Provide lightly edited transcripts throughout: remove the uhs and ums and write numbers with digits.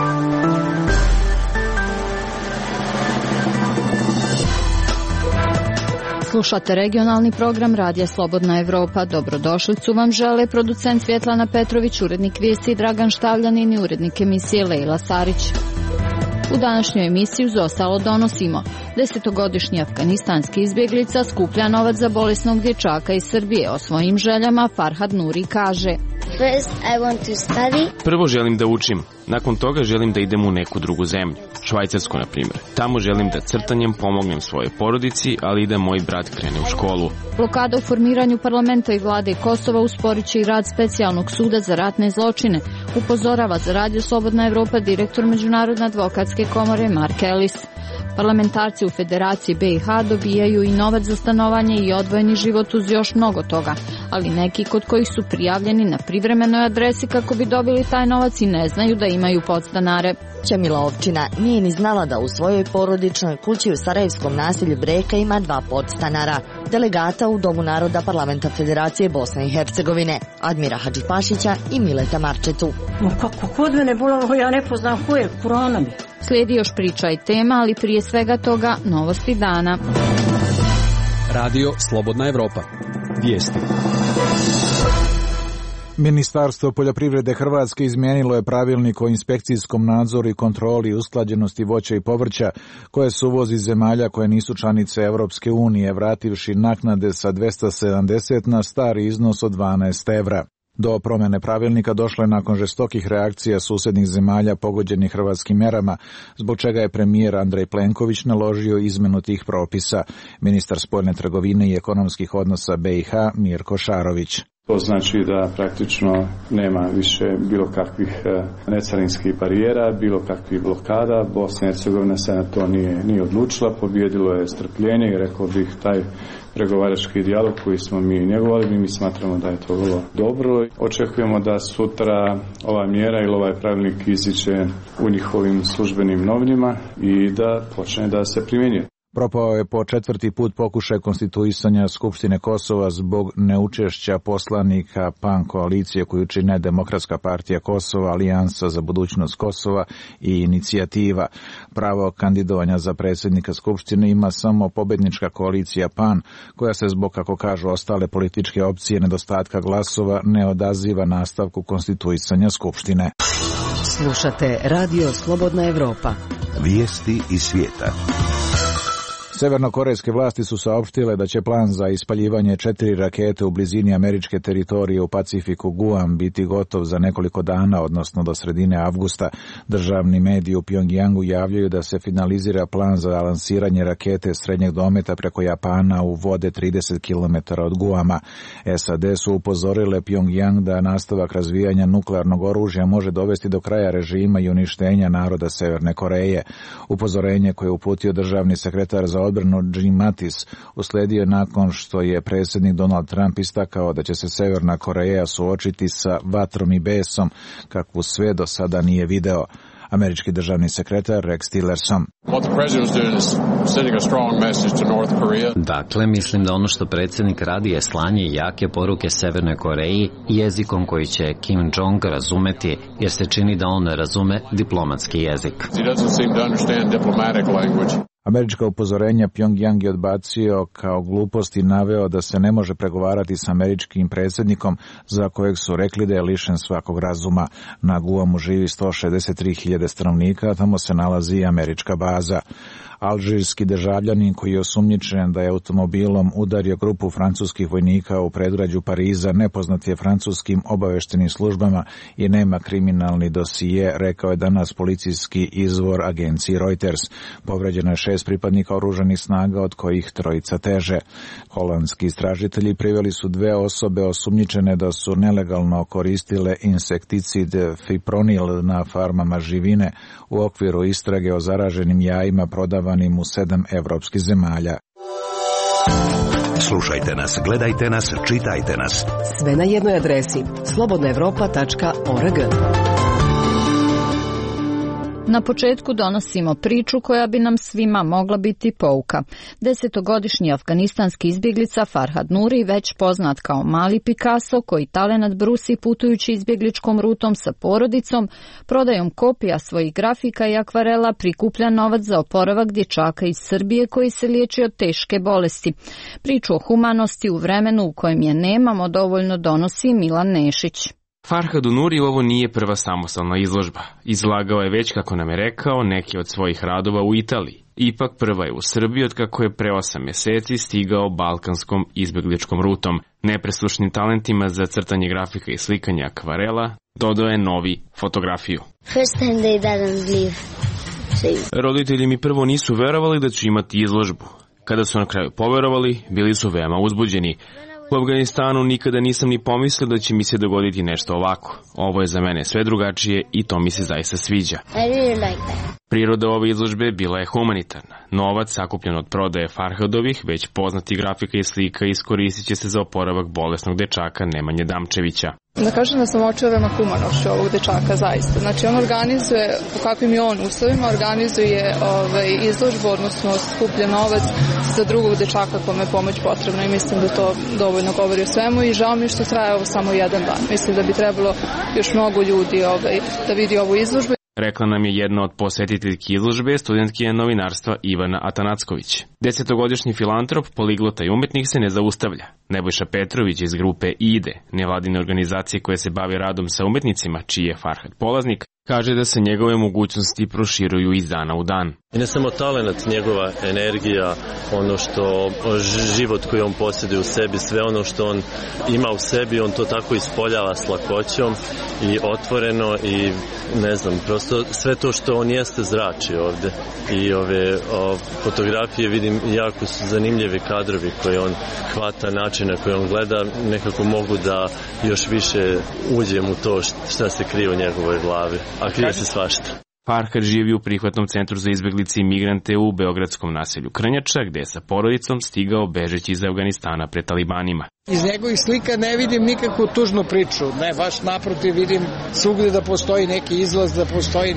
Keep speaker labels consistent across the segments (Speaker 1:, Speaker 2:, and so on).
Speaker 1: Slušate regionalni program Radija Slobodna Evropa. Dobrodošlicu vam žele producent Svjetlana Petrović, urednik vijesti Dragan Štavljanin i urednik emisije Lejla Sarić. U današnjoj emisiji uz ostalo donosimo: 10-godišnji afganistanski izbjeglica skuplja novac za bolesnog dječaka iz Srbije. O svojim željama Farhad Nuri kaže:
Speaker 2: Prvo želim da učim, nakon toga želim da idem u neku drugu zemlju, Švajcarsku na primjer. Tamo želim da crtanjem pomognem svojoj porodici, ali i da moj brat krene u školu.
Speaker 1: Blokada u formiranju parlamenta i vlade Kosova usporit će i rad specijalnog suda za ratne zločine, upozorava za Radio Slobodna Evropa direktor Međunarodne advokatske komore Mark Ellis. Parlamentarci u Federaciji BiH dobijaju i novac za stanovanje i odvojeni život uz još mnogo toga, ali neki kod kojih su prijavljeni na privremenoj adresi kako bi dobili taj novac i ne znaju da imaju podstanare.
Speaker 3: Ćemila općina nije ni znala da u svojoj porodičnoj kući u sarajevskom naselju Breka ima 2 podstanara, delegata u Domu naroda Parlamenta Federacije Bosne i Hercegovine, Admira Hadžipašića i Mileta Marčetu.
Speaker 4: Kako kod mene bolalo, ja ne poznam ko je, Kurana mi.
Speaker 1: Slijedi još priča i tema, ali prije svega toga novosti dana.
Speaker 5: Radio Slobodna Evropa. Vijesti.
Speaker 6: Ministarstvo poljoprivrede Hrvatske izmijenilo je pravilnik o inspekcijskom nadzoru i kontroli usklađenosti voća i povrća koje se uvozi iz zemalja koje nisu članice Europske unije, vrativši naknade sa 270 na stari iznos od 12 evra. Do promjene pravilnika došlo je nakon žestokih reakcija susjednih zemalja pogođenih hrvatskim mjerama, zbog čega je premijer Andrej Plenković naložio izmjenu tih propisa. Ministar spoljne trgovine i ekonomskih odnosa BiH Mirko Šarović.
Speaker 7: To znači da praktično nema više bilo kakvih necarinskih barijera, bilo kakvih blokada. Bosna i Hercegovina se na to nije odlučila, pobijedilo je strpljenje i rekao bih taj pregovarački dijalog koji smo mi njegovali, mi smatramo da je to vrlo dobro. Očekujemo da sutra ova mjera ili ovaj pravilnik iziđe u njihovim službenim novinama i da počne da se primjenjuje.
Speaker 6: Propao je po 4. put pokušaj konstituisanja Skupštine Kosova zbog neučešća poslanika PAN koalicije koju čine Demokratska partija Kosova, Alijansa za budućnost Kosova i Inicijativa. Pravo kandidovanja za predsjednika Skupštine ima samo pobjednička koalicija PAN, koja se zbog, kako kažu ostale političke opcije, nedostatka glasova ne odaziva nastavku konstituisanja Skupštine.
Speaker 8: Slušate Radio Slobodna Evropa.
Speaker 9: Vijesti iz svijeta.
Speaker 6: Severnokorejske vlasti su saopštile da će plan za ispaljivanje 4 rakete u blizini američke teritorije u Pacifiku Guam biti gotov za nekoliko dana, odnosno do sredine avgusta. Državni mediji u Pjongjangu javljaju da se finalizira plan za lansiranje rakete srednjeg dometa preko Japana u vode 30 km od Guama. SAD su upozorile Pjongjang da nastavak razvijanja nuklearnog oružja može dovesti do kraja režima i uništenja naroda Severne Koreje. Upozorenje koje je uputio državni sekretar za odbranu Jim Mattis uslijedio nakon što je predsjednik Donald Trump istakao da će se Severna Koreja suočiti sa vatrom i besom kakvu sve do sada nije video. Američki državni sekretar Rex Tillerson.
Speaker 10: Dakle, mislim da ono što predsjednik radi je slanje jake poruke Severnoj Koreji jezikom koji će Kim Jong razumeti, jer se čini da on ne razume diplomatski jezik.
Speaker 6: Američka upozorenja Pjongjang je odbacio kao glupost i naveo da se ne može pregovarati s američkim predsjednikom za kojeg su rekli da je lišen svakog razuma. Na Guamu živi 163.000 stanovnika, a tamo se nalazi i američka baza. Alžirski državljanin koji je osumnjičen da je automobilom udario grupu francuskih vojnika u predgrađu Pariza nepoznat je francuskim obavještajnim službama i nema kriminalni dosije, rekao je danas policijski izvor agenciji Reuters. Povređeno je 6 pripadnika oružanih snaga, od kojih 3 teže. Holandski istražitelji priveli su 2 osobe osumnjičene da su nelegalno koristile insekticid fipronil na farmama živine u okviru istrage o zaraženim jajima prodavanim u 7 evropskih zemalja.
Speaker 9: Slušajte nas, gledajte nas, čitajte nas.
Speaker 8: Sve na jednoj adresi slobodnaevropa.org.
Speaker 1: Na početku donosimo priču koja bi nam svima mogla biti pouka. 10-godišnji afganistanski izbjeglica Farhad Nuri, već poznat kao Mali Picasso, koji talenat brusi putujući izbjegličkom rutom sa porodicom, prodajom kopija svojih grafika i akvarela prikuplja novac za oporavak dječaka iz Srbije koji se liječi od teške bolesti. Priču o humanosti u vremenu u kojem je nemamo dovoljno donosi Milan Nešić.
Speaker 2: Farhadu Nuri ovo nije prva samostalna izložba. Izlagao je već, kako nam je rekao, neke od svojih radova u Italiji. Ipak prva je u Srbiji od kako je pre 8 mjeseci stigao balkanskom izbjegličkom rutom. Nepreslušnim talentima za crtanje grafika i slikanje akvarela dodao je novi fotografiju. Roditelji mi prvo nisu verovali da ću imati izložbu. Kada su na kraju poverovali, bili su veoma uzbuđeni. U Afganistanu nikada nisam ni pomislio da će mi se dogoditi nešto ovako. Ovo je za mene sve drugačije i to mi se zaista sviđa. Priroda ove izložbe bila je humanitarna. Novac sakupljen od prodaje Farhadovih, već poznati grafika i slika, iskoristit će se za oporavak bolesnog dečaka Nemanje Damčevića.
Speaker 11: Da kažem da sam očarana humanošću ovog dečaka, zaista. Znači on organizuje, po kakvim je on uslovima, organizuje izložbu, odnosno skuplja novac za drugog dečaka kome je pomoć potrebna i mislim da to dovoljno govori o svemu i žao mi što traje ovo samo jedan dan. Mislim da bi trebalo još mnogo ljudi da vidi ovu izložbu.
Speaker 2: Rekla nam je jedna od posjetiteljki izložbe, studentkinja novinarstva Ivana Atanacković. 10-godišnji filantrop, poliglota i umetnik se ne zaustavlja. Nebojša Petrović iz grupe IDE, nevladine organizacije koje se bave radom sa umetnicima, čiji je Farhad polaznik, kaže da se njegove mogućnosti proširuju iz dana u dan.
Speaker 12: I ne samo talent, njegova energija, ono što život koji on posjeduje u sebi, sve ono što on ima u sebi, on to tako ispoljava s lakoćom i otvoreno i ne znam, prosto sve to što on jeste zrači ovde. I ove fotografije vidim jako su zanimljivi kadrovi koje on hvata, načina koje on gleda, nekako mogu da još više uđem u to šta se krije u njegovoj glavi, a krije se svašta.
Speaker 2: Farhad živi u prihvatnom centru za izbjeglice i migrante u beogradskom naselju Krnjača, gde je sa porodicom stigao bežeći iz Afganistana pred talibanima.
Speaker 13: Iz njegovih slika ne vidim nikakvu tužnu priču, ne, baš naprotiv vidim svugdje da postoji neki izlaz, da postoji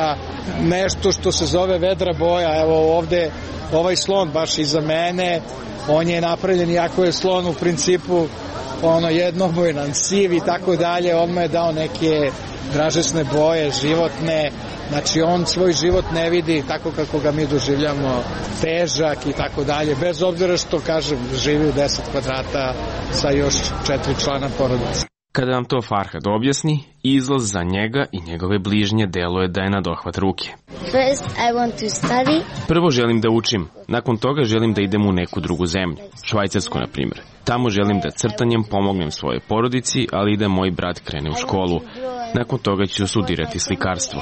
Speaker 13: nešto što se zove vedra boja. Evo ovde ovaj slon baš iza mene, on je napravljen, iako je slon u principu jednobojan, siv i tako dalje, on mu je dao neke dražesne boje, životne. Znači on svoj život ne vidi tako kako ga mi doživljamo, težak i tako dalje, bez obzira što, kažem, živi u 10 kvadrata sa još 4 člana porodice.
Speaker 2: Kada nam to Farhad objasni, izlaz za njega i njegove bližnje deluje da je na dohvat ruke. Prvo želim da učim, nakon toga želim da idem u neku drugu zemlju, Švajcarsku na primjer. Tamo želim da crtanjem pomognem svojoj porodici, ali i da moj brat krene u školu. Nakon toga ću studirati slikarstvo.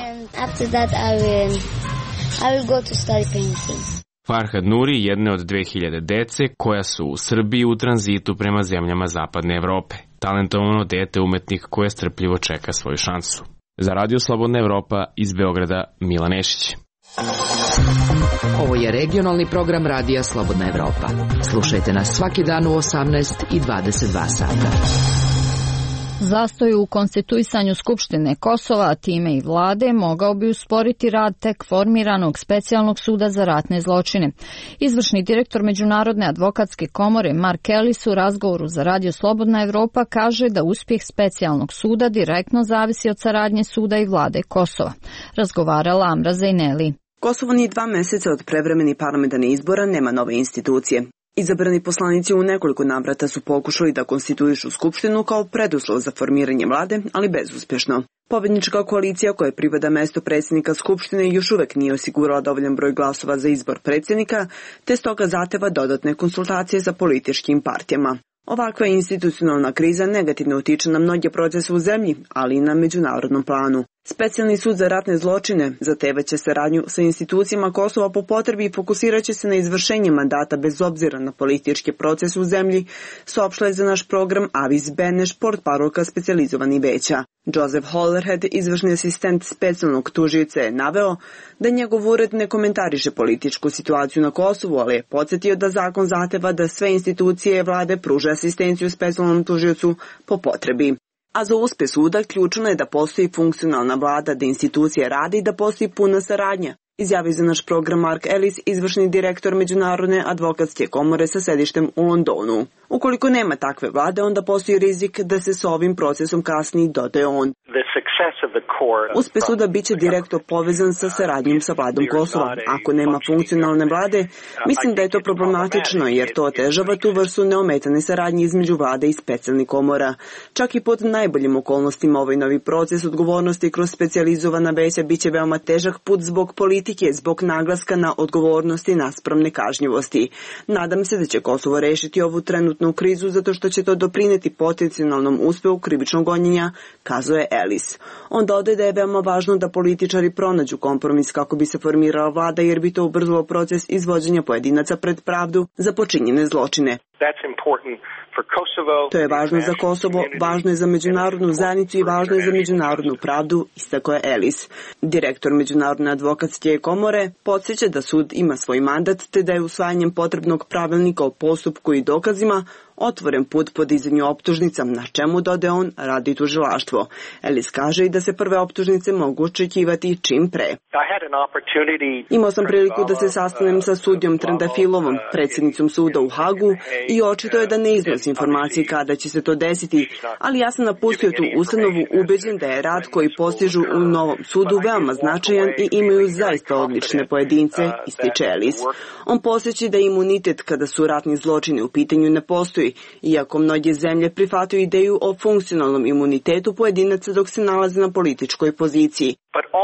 Speaker 2: Farhad Nuri jedne od 2000 dece koja su u Srbiji u tranzitu prema zemljama Zapadne Evrope. Talentovano dete umetnik koje strpljivo čeka svoju šansu. Za Radio Slobodna Evropa iz Beograda, Milan Nešić.
Speaker 8: Ovo je regionalni program Radija Slobodna Evropa. Slušajte nas svaki dan u 18 i 22 sata.
Speaker 1: Zastoj u konstituisanju Skupštine Kosova, a time i vlade, mogao bi usporiti rad tek formiranog specijalnog suda za ratne zločine. Izvršni direktor Međunarodne advokatske komore Mark Ellis u razgovoru za Radio Slobodna Evropa kaže da uspjeh specijalnog suda direktno zavisi od saradnje suda i vlade Kosova. Razgovarala Amra Zejneli.
Speaker 14: Kosovo ni 2 mjeseca od prevremenih parlamentarnih izbora nema nove institucije. Izabrani poslanici u nekoliko navrata su pokušali da konstituišu skupštinu kao preduslov za formiranje vlade, ali bezuspješno. Pobjednička koalicija koja pripada mesto predsjednika skupštine još uvek nije osigurala dovoljan broj glasova za izbor predsjednika, te stoga zahteva dodatne konsultacije sa političkim partijama. Ovakva institucionalna kriza negativno utiče na mnoge procese u zemlji, ali i na međunarodnom planu. Specijalni sud za ratne zločine zahtevaće saradnju sa institucijama Kosova po potrebi i fokusirat će se na izvršenje mandata bez obzira na političke procese u zemlji, saopštila je za naš program Avis Beneš, portparolka specijalizovanih veća. Joseph Hollerhead, izvršni asistent specijalnog tužioca, je naveo da njegov ured ne komentariše političku situaciju na Kosovu, ali je podsjetio da zakon zahteva da sve institucije vlade pruže asistenciju specijalnom tužiocu po potrebi. A za uspeh suda ključno je da postoji funkcionalna vlada, da institucije rade i da postoji puna saradnja, izjavio za naš program Mark Ellis, izvršni direktor Međunarodne advokatske komore sa sedištem u Londonu. Ukoliko nema takve vlade, onda postoji rizik da se s ovim procesom kasni, dodaje on. Uspeh suda biće direktno povezan sa saradnjom sa vladom Kosova. Ako nema funkcionalne vlade, mislim da je to problematično jer to otežava tu vrstu neometane saradnje između vlade i specijalnih komora. Čak i pod najboljim okolnostima ovaj novi proces odgovornosti kroz specijalizovana veća biće veoma težak put zbog politike, zbog naglaska na odgovornosti naspram nekažnjivosti. Nadam se da će Kosovo rešiti ovu trenutnu krizu zato što će to doprineti potencijalnom uspehu krivičnog gonjenja, kazuje Ellis. On dodaje da je veoma važno da političari pronađu kompromis kako bi se formirala vlada jer bi to ubrzalo proces izvođenja pojedinaca pred pravdu za počinjene zločine. To je važno za Kosovo, važno je za međunarodnu zajednicu i važno je za međunarodnu pravdu, istakao je Ellis. Direktor Međunarodne advokatske komore podsjeća da sud ima svoj mandat te da je usvajanjem potrebnog pravilnika o postupku i dokazima otvoren put podizanju optužnica, na čemu, dodaje on, radi tužilaštvo. Ellis kaže i da se prve optužnice mogu očekivati čim pre. Imao sam priliku da se sastanem sa sudijom Trendafilovom, predsjednicom suda u Hagu, i očito je da ne iznosi informacije kada će se to desiti, ali ja sam napustio tu ustanovu ubeđen da je rad koji postižu u novom sudu veoma značajan i imaju zaista odlične pojedince, ističe Ellis. On posjeća da imunitet kada su ratni zločini u pitanju ne postoji, iako mnoge zemlje prihvataju ideju o funkcionalnom imunitetu pojedinaca dok se nalaze na političkoj poziciji.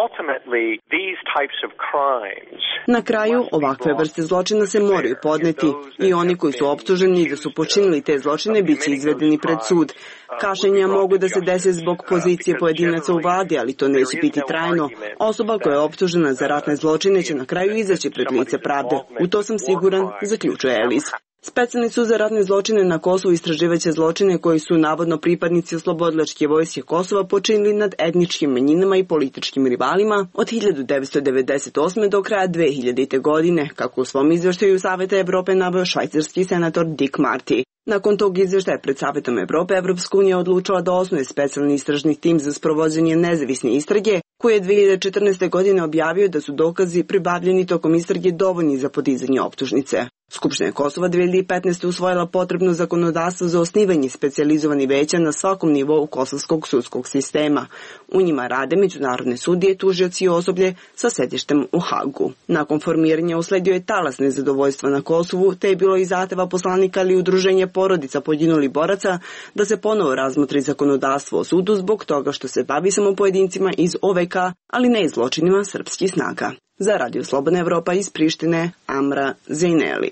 Speaker 14: Na kraju, ovakve vrste zločina se moraju podneti i oni koji su optuženi da su počinili te zločine biće izvedeni pred sud. Kašnjenja mogu da se dese zbog pozicije pojedinaca u vladi, ali to neće biti trajno. Osoba koja je optužena za ratne zločine će na kraju izaći pred lice pravde. U to sam siguran, zaključuje Ellis. Specijalni sud za ratne zločine na Kosovu istraživaće zločine koji su navodno pripadnici oslobodilačke vojske Kosova počinili nad etničkim manjinama i političkim rivalima od 1998. do kraja 2000. godine, kako u svom izveštaju Saveta Evrope naveo švajcarski senator Dick Marty. Nakon tog izveštaja pred Savetom Evrope, Evropska unija odlučila da osnuje specijalni istražni tim za sprovođenje nezavisne istrage, koji je 2014. godine objavio da su dokazi pribavljeni tokom istrage dovoljni za podizanje optužnice. Skupština Kosova 2015. usvojila potrebno zakonodavstvo za osnivanje specijalizovanih veća na svakom nivou kosovskog sudskog sistema. U njima rade međunarodne sudije, tužioci i osoblje sa sedištem u Hagu. Nakon formiranja usledio je talas nezadovoljstva na Kosovu, te je bilo i zahteva poslanika ili udruženja porodica poginulih boraca da se ponovo razmotri zakonodavstvo o sudu zbog toga što se bavi samo pojedincima iz OVK, ali ne i zločinima srpskih snaga. Za Radio Slobodna Evropa iz Prištine, Amra Zejneli.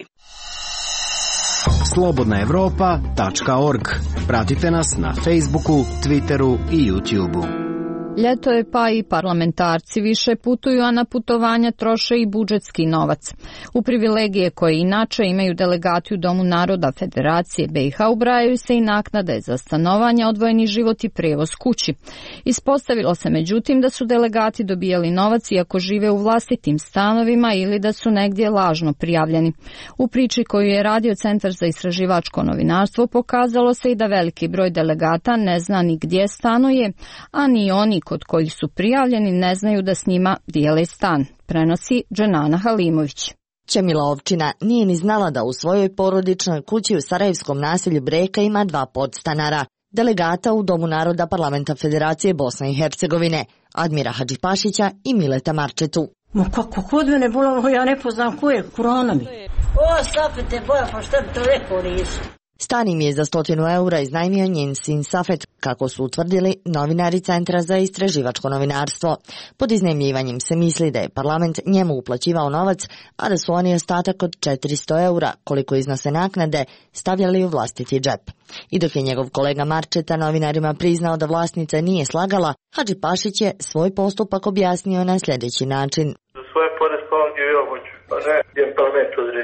Speaker 15: slobodnaevropa.org. Pratite nas na Facebooku, Twitteru i YouTubeu.
Speaker 1: Ljeto je pa i parlamentarci više putuju, a na putovanja troše i budžetski novac. U privilegije koje inače imaju delegati u Domu naroda Federacije BiH ubrajaju se i naknade za stanovanje, odvojeni život i prijevoz kući. Ispostavilo se međutim da su delegati dobijali novac iako žive u vlastitim stanovima ili da su negdje lažno prijavljeni. U priči koju je radio Centar za istraživačko novinarstvo pokazalo se i da veliki broj delegata ne zna ni gdje stanuje, a ni oni kod kojih su prijavljeni ne znaju da s njima dijele stan, prenosi Dženana Halimović.
Speaker 3: Čemila Ovčina nije ni znala da u svojoj porodičnoj kući u sarajevskom naselju Breka ima 2 podstanara, delegata u Domu naroda Parlamenta Federacije Bosne i Hercegovine, Admira Hadžipašića i Mileta Marčetu.
Speaker 4: Ma kako kod mene bolalo, ja ne poznam ko je, Kurana mi. O, Safete, boja, pa šta bi to rekao nisu?
Speaker 3: Stan im je za 100 eura iznajmio njen sin Safet, kako su utvrdili novinari Centra za istraživačko novinarstvo. Pod iznajmljivanjem se misli da je parlament njemu uplaćivao novac, a da su oni ostatak od 400 eura, koliko iznose naknade, stavljali u vlastiti džep. I dok je njegov kolega Marčeta novinarima priznao da vlasnica nije slagala, Hadžipašić je svoj postupak objasnio na sljedeći način.
Speaker 16: Za svoje pare spavam gdje ja hoću, pa ne, gdje parlament odredi.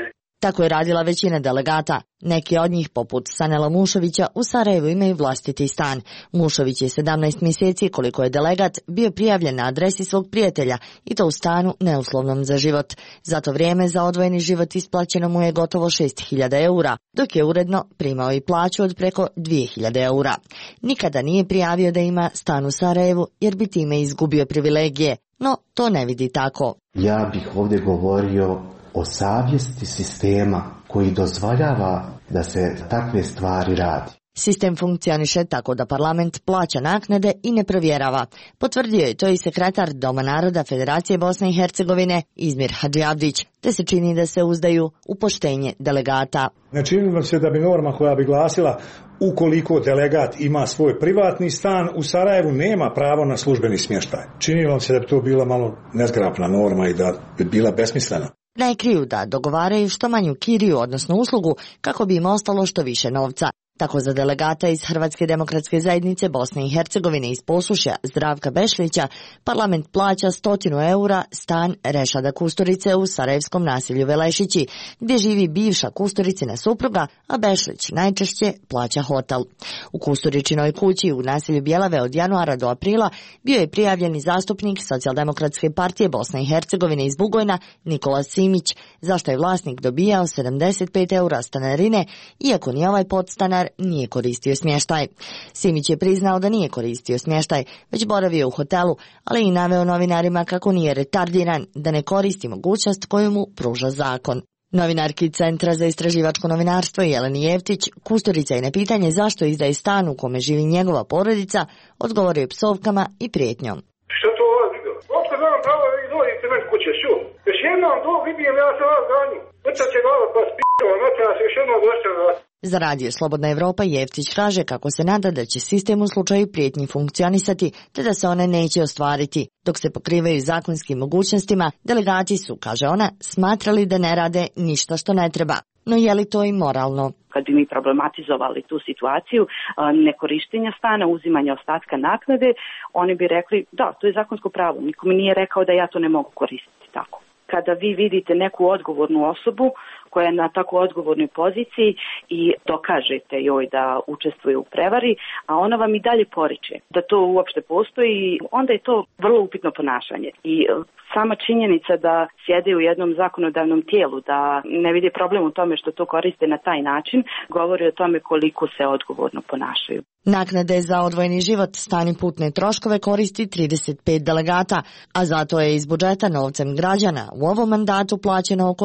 Speaker 3: Tako je radila većina delegata. Neki od njih, poput Sanela Mušovića, u Sarajevu imaju vlastiti stan. Mušović je 17 mjeseci, koliko je delegat, bio prijavljen na adresi svog prijatelja i to u stanu neuslovnom za život. Za to vrijeme za odvojeni život isplaćeno mu je gotovo 6.000 eura, dok je uredno primao i plaću od preko 2.000 eura. Nikada nije prijavio da ima stan u Sarajevu jer bi time izgubio privilegije, no to ne vidi tako.
Speaker 16: Ja bih ovdje govorio o savjesti sistema koji dozvoljava da se takve stvari radi.
Speaker 3: Sistem funkcioniše tako da parlament plaća naknade i ne provjerava. Potvrdio je to i sekretar Doma naroda Federacije Bosne i Hercegovine Izmir Hadžiavdić, te se čini da se uzdaju u poštenje delegata.
Speaker 17: Ne čini vam se da bi norma koja bi glasila ukoliko delegat ima svoj privatni stan u Sarajevu nema pravo na službeni smještaj. Čini vam se da bi to bila malo nezgrapna norma i da bi bila besmislena.
Speaker 3: Ne kriju da dogovaraju što manju kiriju, odnosno uslugu, kako bi im ostalo što više novca. Tako za delegata iz Hrvatske demokratske zajednice Bosne i Hercegovine iz Posušja Zdravka Bešlića parlament plaća 100 eura stan Rešada Kusturice u sarajevskom naselju Velešići, gdje živi bivša Kusturicina supruga, a Bešlić najčešće plaća hotel. U Kusturičinoj kući u naselju Bjelave od januara do aprila bio je prijavljeni zastupnik Socijaldemokratske partije Bosne i Hercegovine iz Bugojna Nikola Simić, zašto je vlasnik dobijao 75 eura stanarine, iako ni ovaj podstanar nije koristio smještaj. Simić je priznao da nije koristio smještaj, već boravio u hotelu, ali i naveo novinarima kako nije retardiran, da ne koristi mogućnost koju mu pruža zakon. Novinarki Centra za istraživačko novinarstvo Jeleni Jevtić Kusturica je na pitanje zašto izdaje stan u kome živi njegova porodica odgovorio psovkama i prijetnjom.
Speaker 18: Što to ovo vidio? Opšte znam pravo da vi dođete meni kuće, što? Još jednom to vidim, ja se vas ganju. Vrca će glava pa spio, noća se još jednom došao.
Speaker 3: Za radio Slobodna Evropa Jevtić kaže kako se nada da će sistem u slučaju prijetnji funkcionisati, te da se one neće ostvariti. Dok se pokrivaju zakonskim mogućnostima, delegati su, kaže ona, smatrali da ne rade ništa što ne treba. No je li to i moralno?
Speaker 19: Kad bi mi problematizovali tu situaciju nekorištenja stana, uzimanja ostatka naknade, oni bi rekli da, to je zakonsko pravo. Niko mi nije rekao da ja to ne mogu koristiti tako. Kada vi vidite neku odgovornu osobu koja je na tako odgovornoj poziciji i dokažete joj da učestvuje u prevari, a ona vam i dalje poriče da to uopšte postoji, onda je to vrlo upitno ponašanje. I sama činjenica da sjede u jednom zakonodavnom tijelu, da ne vide problem u tome što to koriste na taj način, govori o tome koliko se odgovorno ponašaju.
Speaker 3: Naknade za odvojeni život, stan i putne troškove koristi 35 delegata, a zato je iz budžeta novcem građana u ovom mandatu plaćeno oko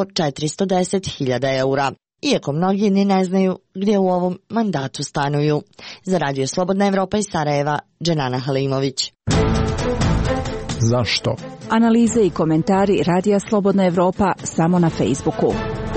Speaker 3: 410.000 eura. Iako mnogi ni ne znaju gdje u ovom mandatu stanuju. Za radio Slobodna Evropa iz Sarajeva, Dženana Halimović.
Speaker 20: Zašto? Analize i komentari Radija Slobodna Evropa samo na Facebooku.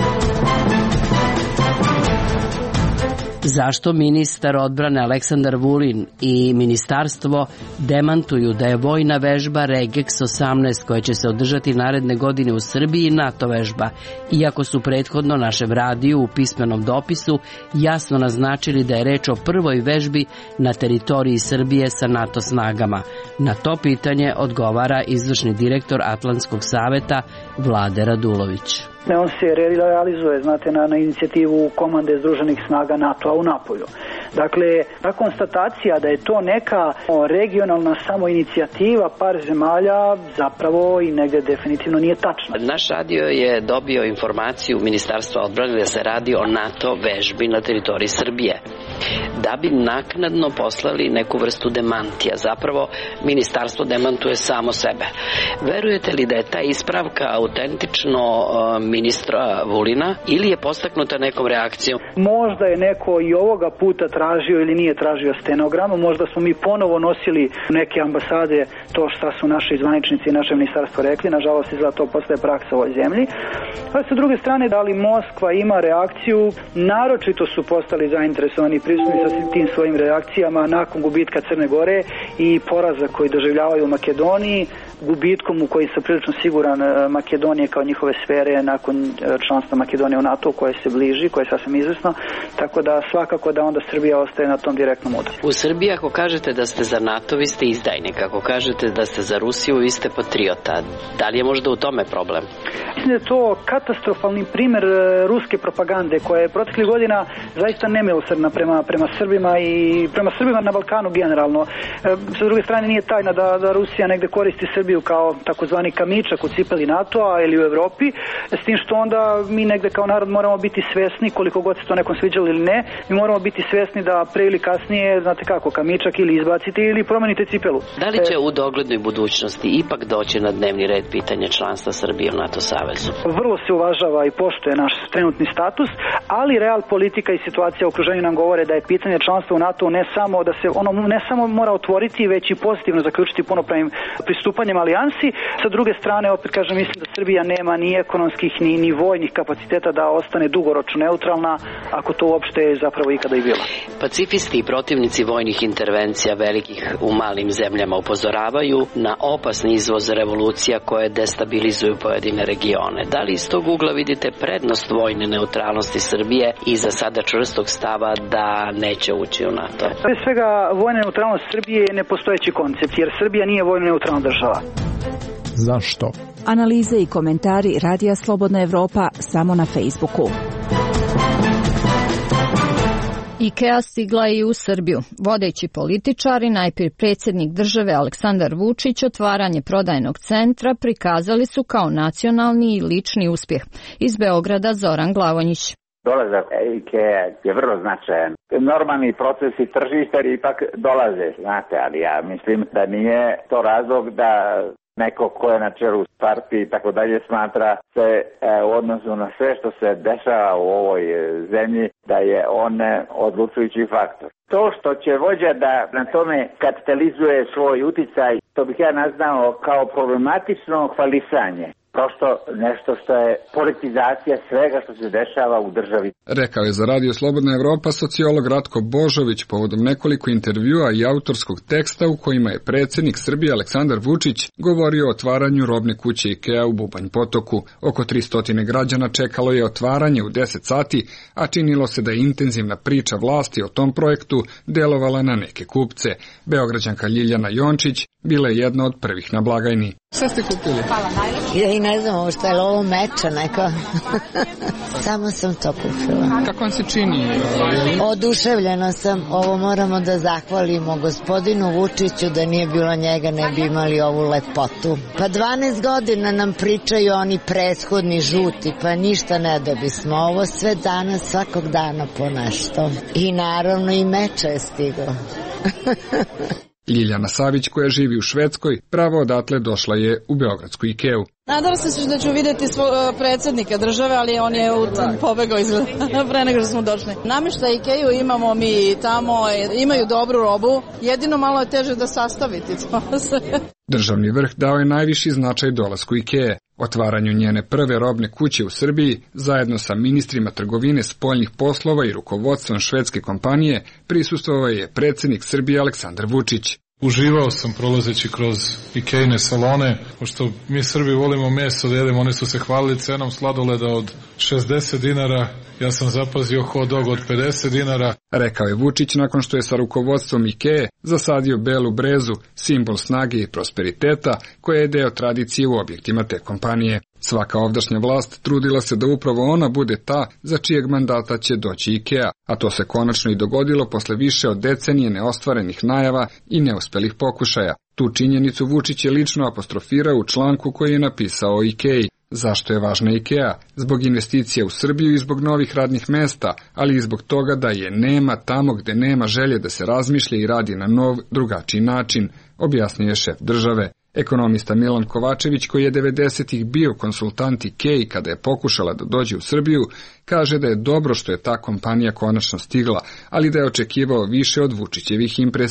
Speaker 21: Zašto ministar odbrane Aleksandar Vulin i ministarstvo demantuju da je vojna vežba Regex 18 koja će se održati naredne godine u Srbiji NATO vežba, iako su prethodno našem radiju u pismenom dopisu jasno naznačili da je reč o prvoj vežbi na teritoriji Srbije sa NATO snagama? Na to pitanje odgovara izvršni direktor Atlantskog saveta Vlade Radulović.
Speaker 22: On se realizuje, znate, na inicijativu komande Združenih snaga NATO-a u Napolju. Dakle, ta konstatacija da je to neka regionalna samoinicijativa par zemalja zapravo i negdje definitivno nije tačna.
Speaker 21: Naš radio je dobio informaciju Ministarstva odbrane da se radi o NATO vežbi na teritoriji Srbije. Da bi naknadno poslali neku vrstu demantija. Zapravo, ministarstvo demantuje samo sebe. Verujete li da je ta ispravka autentično ministra Vulina ili je postaknuta nekom reakcijom?
Speaker 22: Možda je neko i ovoga puta tražio ili nije tražio stenogramu, možda smo mi ponovo nosili neke ambasade to šta su naši zvaničnici i naše ministarstvo rekli, nažalost izgleda to postaje praksa u ovoj zemlji. A sa druge strane, da li Moskva ima reakciju, naročito su postali zainteresovani prisutni sa tim svojim reakcijama nakon gubitka Crne Gore i poraza koji doživljavaju u Makedoniji, gubitkom u koji sam prilično siguran Makedonije kao njihove sfere nakon članstva Makedonije u NATO koje se bliži, koje je sasvim izvesno, tako da svakako da onda Srbija ostaje na tom direktnom udaru.
Speaker 21: U Srbiji ako kažete da ste za NATO, vi ste izdajnik, ako kažete da ste za Rusiju, vi ste patriota. Da li je možda u tome problem?
Speaker 22: Mislim da je to katastrofalni primer ruske propagande koja je proteklih godina zaista nemilosrdna prema Srbima i prema Srbima na Balkanu generalno. Sa druge strane nije tajna da Rusija negde koristi Srbiju kao takozvani kamičak u cipeli NATO-a ili u Evropi, s tim što onda mi negde kao narod moramo biti svesni, koliko god se to nekom sviđalo ili ne, mi moramo biti svesni da pre ili kasnije, znate kako, kamičak ili izbacite ili promenite cipelu.
Speaker 21: Da li će u doglednoj budućnosti ipak doći na dnevni red pitanje članstva Srbije u NATO savezu?
Speaker 22: Vrlo se uvažava i poštuje naš trenutni status, ali real politika i situacija u okruženju nam govore da je pitanje članstva u NATO ne samo da se ono ne samo mora otvoriti, već i pozitivno zaključiti punopravnim pristupanjem alijansi. Sa druge strane, opet kažem, mislim da Srbija nema ni ekonomskih ni vojnih kapaciteta da ostane dugoročno neutralna, ako to uopšte je zapravo ikada i bila.
Speaker 21: Pacifisti i protivnici vojnih intervencija velikih u malim zemljama upozoravaju na opasni izvoz revolucija koje destabilizuju pojedine regione. Da li iz tog ugla vidite prednost vojne neutralnosti Srbije i za sada čvrstog stava da neće ući u NATO?
Speaker 22: Pre svega, vojna neutralnost Srbije je nepostojeći koncept, jer Srbija nije vojno neutralna država.
Speaker 6: Zašto?
Speaker 20: Analize i komentari Radija Slobodna Evropa samo na Facebooku.
Speaker 1: IKEA stigla i u Srbiju. Vodeći političari, najprije predsjednik države Aleksandar Vučić, otvaranje prodajnog centra prikazali su kao nacionalni i lični uspjeh. Iz Beograda Zoran Glavonjić.
Speaker 5: Dolazak IKEA je vrlo značajan. Normalni procesi tržišta ipak dolaze, znate, ali ja mislim da nije to razlog da neko ko je na čelu partije i tako dalje smatra se u odnosu na sve što se dešava u ovoj zemlji da je on odlučujući faktor. To što će vođa da na tome kapitalizuje svoj uticaj, to bih ja nazvao kao problematično hvalisanje. Prosto nešto što je politizacija svega što se dešava u državi.
Speaker 7: Rekao je za Radio Slobodna Evropa sociolog Ratko Božović povodom nekoliko intervjua i autorskog teksta u kojima je predsjednik Srbije Aleksandar Vučić govorio o otvaranju robne kuće IKEA u Bubanj Potoku. Oko 300 građana čekalo je otvaranje u 10 sati, a činilo se da je intenzivna priča vlasti o tom projektu delovala na neke kupce. Beograđanka Ljiljana Jončić bila je jedna od prvih na blagajni.
Speaker 23: Šta ste kupili?
Speaker 24: Hvala najlepše. Ja i ne znam ovo što je ovo meča neko. Samo sam to kupila.
Speaker 23: Kako vam se čini?
Speaker 24: Oduševljena sam. Ovo moramo da zahvalimo gospodinu Vučiću, da nije bilo njega ne bi imali ovu lepotu. Pa 12 godina nam pričaju oni prethodni žuti, pa ništa ne dobismo. Ovo sve danas, svakog dana po nešto. I naravno i meča je stigao.
Speaker 7: Ljiljana Savić, koja živi u Švedskoj, pravo odatle došla je u beogradsku IKEA-u.
Speaker 25: Nadala sam se da ću vidjeti predsjednika države, ali on je pobegao izgleda pre nego što smo došli. Namještaj IKEA-u imamo mi tamo, imaju dobru robu, jedino malo je teže da sastaviti to.
Speaker 7: Državni vrh dao je najviši značaj dolasku IKEA. Otvaranju njene prve robne kuće u Srbiji, zajedno sa ministrima trgovine, spoljnih poslova i rukovodstvom švedske kompanije, prisustvovao je predsjednik Srbije Aleksandar Vučić.
Speaker 26: Uživao sam prolazeći kroz IKEA-ine salone, pošto mi Srbi volimo meso da jedemo, oni su se hvalili cenom sladoleda od 60 dinara, ja sam zapazio hot dog od 50 dinara.
Speaker 7: Rekao je Vučić nakon što je sa rukovodstvom IKEA zasadio belu brezu, simbol snage i prosperiteta, koja je deo tradicije u objektima te kompanije. Svaka ovdašnja vlast trudila se da upravo ona bude ta za čijeg mandata će doći IKEA, a to se konačno i dogodilo posle više od decenije neostvarenih najava i neuspelih pokušaja. Tu činjenicu Vučić je lično apostrofirao u članku koji je napisao o IKEA. Zašto je važna IKEA? Zbog investicija u Srbiju i zbog novih radnih mesta, ali i zbog toga da je nema tamo gde nema želje da se razmišlja i radi na nov, drugačiji način, objasnio je šef države. Ekonomista Milan Kovačević, koji je 90-ih bio konsultant IKEA kada je pokušala da dođe u Srbiju, kaže da je dobro što je ta kompanija konačno stigla, ali da je očekivao više od Vučićevih impresija.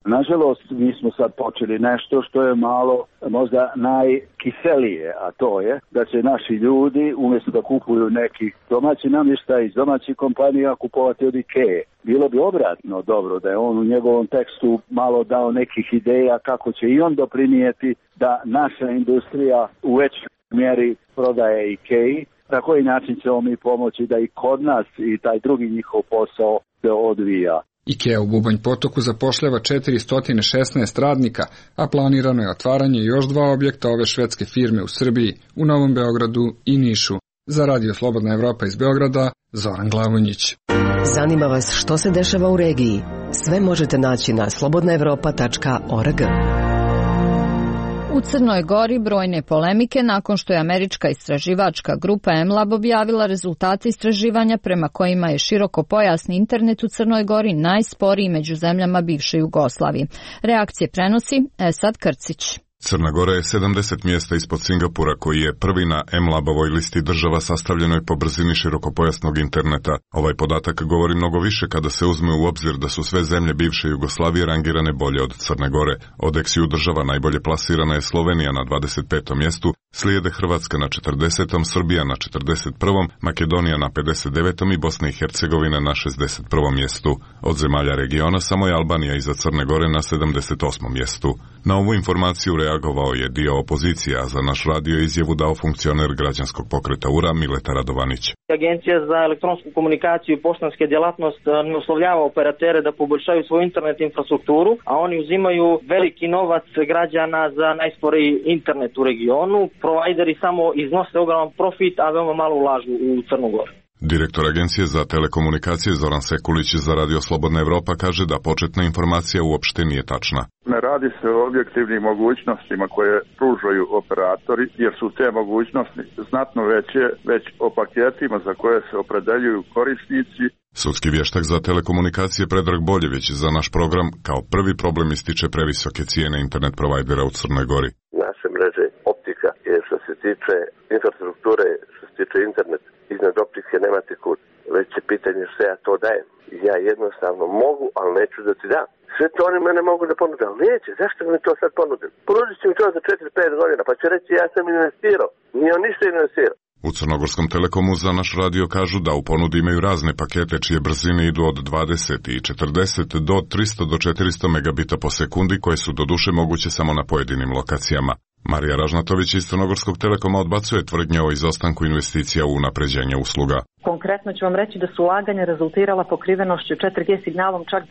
Speaker 9: Nažalost, mi smo sad počeli nešto što je malo možda najkiselije, a to je da će naši ljudi umjesto da kupuju neki domaći namještaj iz domaćih kompanija kupovati od IKEA. Bilo bi obratno dobro da je on u njegovom tekstu malo dao nekih ideja kako će i on doprinijeti da naša industrija u većoj mjeri prodaje IKEA. Na koji način ćemo mi pomoći da i kod nas i taj drugi njihov posao se odvija.
Speaker 7: IKEA u Bubanj Potoku zapošljava 416 radnika, a planirano je otvaranje još 2 objekta ove švedske firme u Srbiji, u Novom Beogradu i Nišu. Za Radio Slobodna Evropa iz Beograda, Zoran Glavonjić.
Speaker 10: Zanima vas što se dešava u regiji? Sve možete naći na slobodnaevropa.org.
Speaker 1: U Crnoj Gori brojne polemike nakon što je američka istraživačka grupa MLab objavila rezultate istraživanja prema kojima je širokopojasni internet u Crnoj Gori najsporiji među zemljama bivše Jugoslavije. Reakcije prenosi Esad Krcić.
Speaker 11: Crna Gora je 70 mjesta ispod Singapura, koji je prvi na MLab-ovoj listi država sastavljenoj po brzini širokopojasnog interneta. Ovaj podatak govori mnogo više kada se uzme u obzir da su sve zemlje bivše Jugoslavije rangirane bolje od Crne Gore. Od eksiju država najbolje plasirana je Slovenija na 25. mjestu, slijede Hrvatska na 40., Srbija na 41., Makedonija na 59. i Bosna i Hercegovina na 61. mjestu. Od zemalja regiona samo je Albanija iza Crne Gore na 78. mjestu. Na ovu informaciju reagovao je dio opozicije, a za naš radio izjavu dao funkcioner građanskog pokreta URA Mileta Radovanić.
Speaker 12: Agencija za elektronsku komunikaciju i poštanske djelatnost ne uslovljava operatere da poboljšaju svoju internet infrastrukturu, a oni uzimaju veliki novac građana za najsporiji internet u regionu. Provajderi samo iznose ogroman profit, a veoma malo ulažu u Crnu Goru.
Speaker 11: Direktor Agencije za telekomunikacije Zoran Sekulić za Radio Slobodna Evropa kaže da početna informacija uopšte nije tačna.
Speaker 13: Ne radi se o objektivnim mogućnostima koje pružaju operatori, jer su te mogućnosti znatno veće, već o paketima za koje se opredeljuju korisnici.
Speaker 11: Sudski vještak za telekomunikacije Predrag Boljević za naš program kao prvi problem ističe previsoke cijene internet provajdera u Crnoj Gori.
Speaker 23: Naše mreže optika je što se tiče infrastrukture, što se tiče internet, iznad optike nemate kud. Već je pitanje što ja to dajem. Ja jednostavno mogu, ali neću da ti dam. Sve to oni mene mogu da ponude, ali neće. Zašto mi to sad ponudim? Ponudit će mi to za 4-5 godina, pa će reći ja sam investirao. Nije on ništa investirao.
Speaker 11: U Crnogorskom telekomu za naš radio kažu da u ponudi imaju razne pakete čije brzine idu od 20 i 40 do 300 do 400 megabita po sekundi, koje su doduše moguće samo na pojedinim lokacijama. Marija Ražnatović iz Crnogorskog telekoma odbacuje tvrdnje o izostanku investicija u unapređenje usluga.
Speaker 27: Konkretno ću vam reći da su ulaganja rezultirala pokrivenošću 4G signalom čak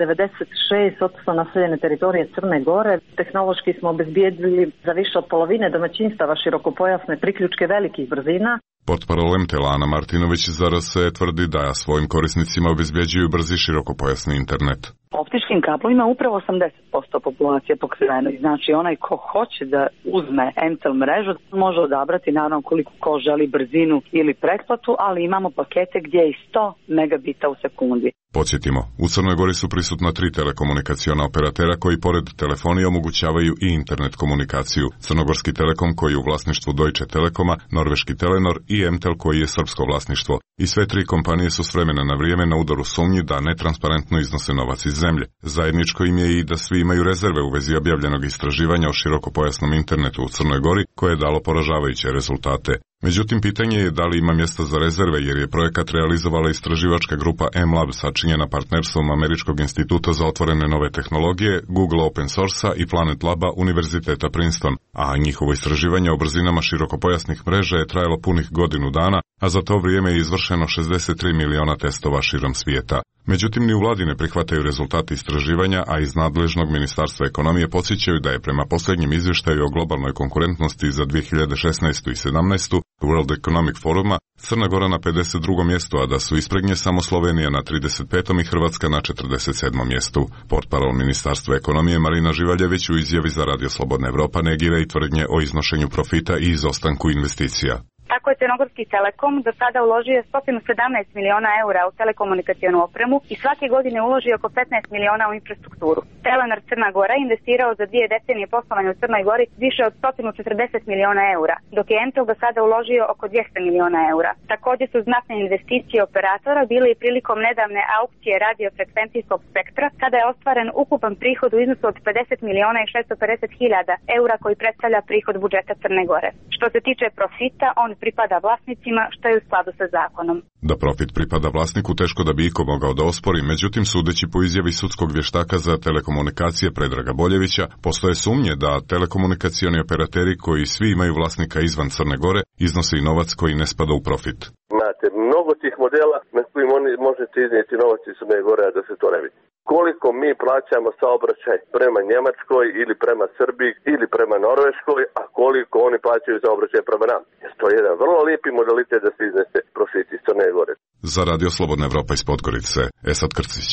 Speaker 27: 96% naseljene teritorije Crne Gore. Tehnološki smo obezbijedili za više od polovine domaćinstava širokopojasne priključke velikih brzina.
Speaker 11: Portparol MTL-a Ana Martinović za RS tvrdi da svojim korisnicima obezbjeđuju brzi širokopojasni internet.
Speaker 27: Optičkim kablovima upravo 80% populacije pokriveno. Znači onaj ko hoće da uzme MTL mrežu može odabrati naravno koliko ko želi brzinu ili pretplatu, ali imamo pakete gdje je 100 megabita u sekundi.
Speaker 11: Podsjetimo, u Crnoj Gori su prisutna 3 telekomunikaciona operatera koji pored telefonije omogućavaju i internet komunikaciju. Crnogorski Telekom koji je u vlasništvu Deutsche Telekoma, norveški Telenor i MTEL koji je srpsko vlasništvo. I sve 3 kompanije su s vremena na vrijeme na udaru sumnji da netransparentno iznose novac iz zemlje. Zajedničko im je i da svi imaju rezerve u vezi objavljenog istraživanja o širokopojasnom internetu u Crnoj Gori, koje je dalo poražavajuće rezultate. Međutim, pitanje je da li ima mjesta za rezerve, jer je projekat realizovala istraživačka grupa MLab sačinjena partnerstvom Američkog instituta za otvorene nove tehnologije, Google Open Source-a i Planet Laba Univerziteta Princeton, a njihovo istraživanje o brzinama širokopojasnih mreža je trajalo punih godinu dana, a za to vrijeme je izvršeno 63 miliona testova širom svijeta. Međutim, ni u vladi ne prihvataju rezultati istraživanja, a iz nadležnog Ministarstva ekonomije podsjećaju da je prema posljednjem izvještaju o globalnoj konkurentnosti za 2016. i 2017. World Economic Foruma Crna Gora na 52. mjestu, a da su ispred nje samo Slovenija na 35. i Hrvatska na 47. mjestu. Portparol Ministarstva ekonomije Marina Živaljević u izjavi za Radio Slobodna Evropa negira i tvrdnje o iznošenju profita i izostanku investicija.
Speaker 2: Tako je Crnogorski Telekom do sada uložio 117 miliona eura u telekomunikacionu opremu i svake godine uloži oko 15 miliona u infrastrukturu. Telenor Crna Gora investirao za 2 decenije poslovanja u Crnoj Gori više od 140 miliona eura, dok je Entel do sada uložio oko 200 miliona eura. Također su znatne investicije operatora bile i prilikom nedavne aukcije radiofrekvencijskog spektra, kada je ostvaren ukupan prihod u iznosu od 50 miliona i 650 hiljada eura koji predstavlja prihod budžeta Crne Gore. Što se tiče profita, on pripada vlasnicima, što je u skladu sa zakonom.
Speaker 11: Da profit pripada vlasniku teško da bi iko mogao da ospori, međutim sudeći po izjavi sudskog vještaka za telekomunikacije Predraga Boljevića, postoje sumnje da telekomunikacioni operateri koji svi imaju vlasnika izvan Crne Gore iznose i novac koji ne spada u profit.
Speaker 23: Imate mnogo tih modela na kojim možete iznijeti novac iz Crne Gore, a da se to ne vidi. Koliko mi plaćamo saobraćaj prema Njemačkoj ili prema Srbiji ili prema Norveškoj, a koliko oni plaćaju saobraćaj prema nam. Jer to je jedan vrlo lijepi modalitet da se iznese profit iz Crne Gore.
Speaker 11: Za Radio Slobodna Evropa iz Podgorice, Esad Krcić.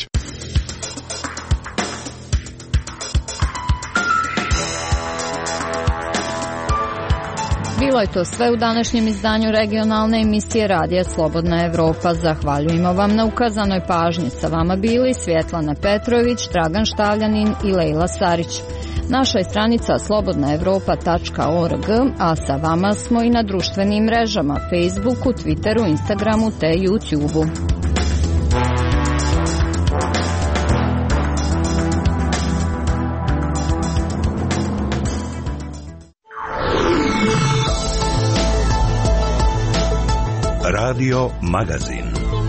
Speaker 1: Bilo je to sve u današnjem izdanju regionalne emisije Radija Slobodna Evropa. Zahvaljujemo vam na ukazanoj pažnji. Sa vama bili Svjetlana Petrović, Dragan Štavljanin i Lejla Sarić. Naša je stranica slobodnaevropa.org, a sa vama smo i na društvenim mrežama Facebooku, Twitteru, Instagramu te YouTubeu.
Speaker 4: Radio Magazin.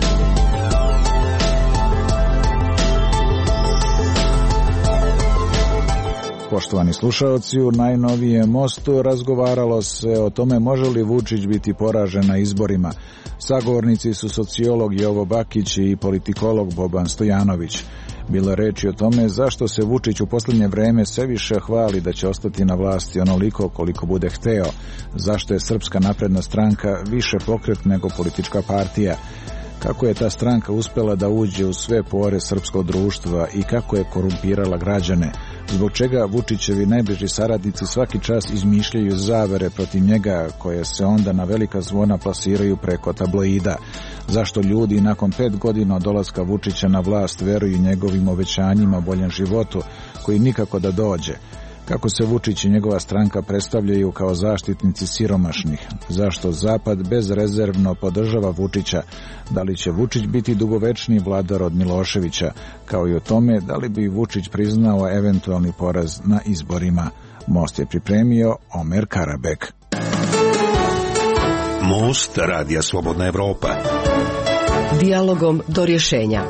Speaker 6: Poštovani slušaoci, u najnovijem mostu razgovaralo se o tome može li Vučić biti poražen na izborima. Sagovornici su sociolog Jovo Bakić i politikolog Boban Stojanović. Bilo je reči o tome zašto se Vučić u posljednje vreme sve više hvali da će ostati na vlasti onoliko koliko bude hteo, zašto je Srpska napredna stranka više pokret nego politička partija, kako je ta stranka uspjela da uđe u sve pore srpskog društva i kako je korumpirala građane, zbog čega Vučićevi najbliži saradnici svaki čas izmišljaju zavere protiv njega koje se onda na velika zvona plasiraju preko tabloida, zašto ljudi nakon 5 godina od dolaska Vučića na vlast veruju njegovim obećanjima o boljem životu koji nikako da dođe, kako se Vučić i njegova stranka predstavljaju kao zaštitnici siromašnih, zašto Zapad bezrezervno podržava Vučića, da li će Vučić biti dugovečni vladar od Miloševića, kao i o tome da li bi Vučić priznao eventualni poraz na izborima. Most je pripremio Omer Karabek.
Speaker 4: Most Radija Slobodna Evropa.
Speaker 10: Dijalogom do rješenja.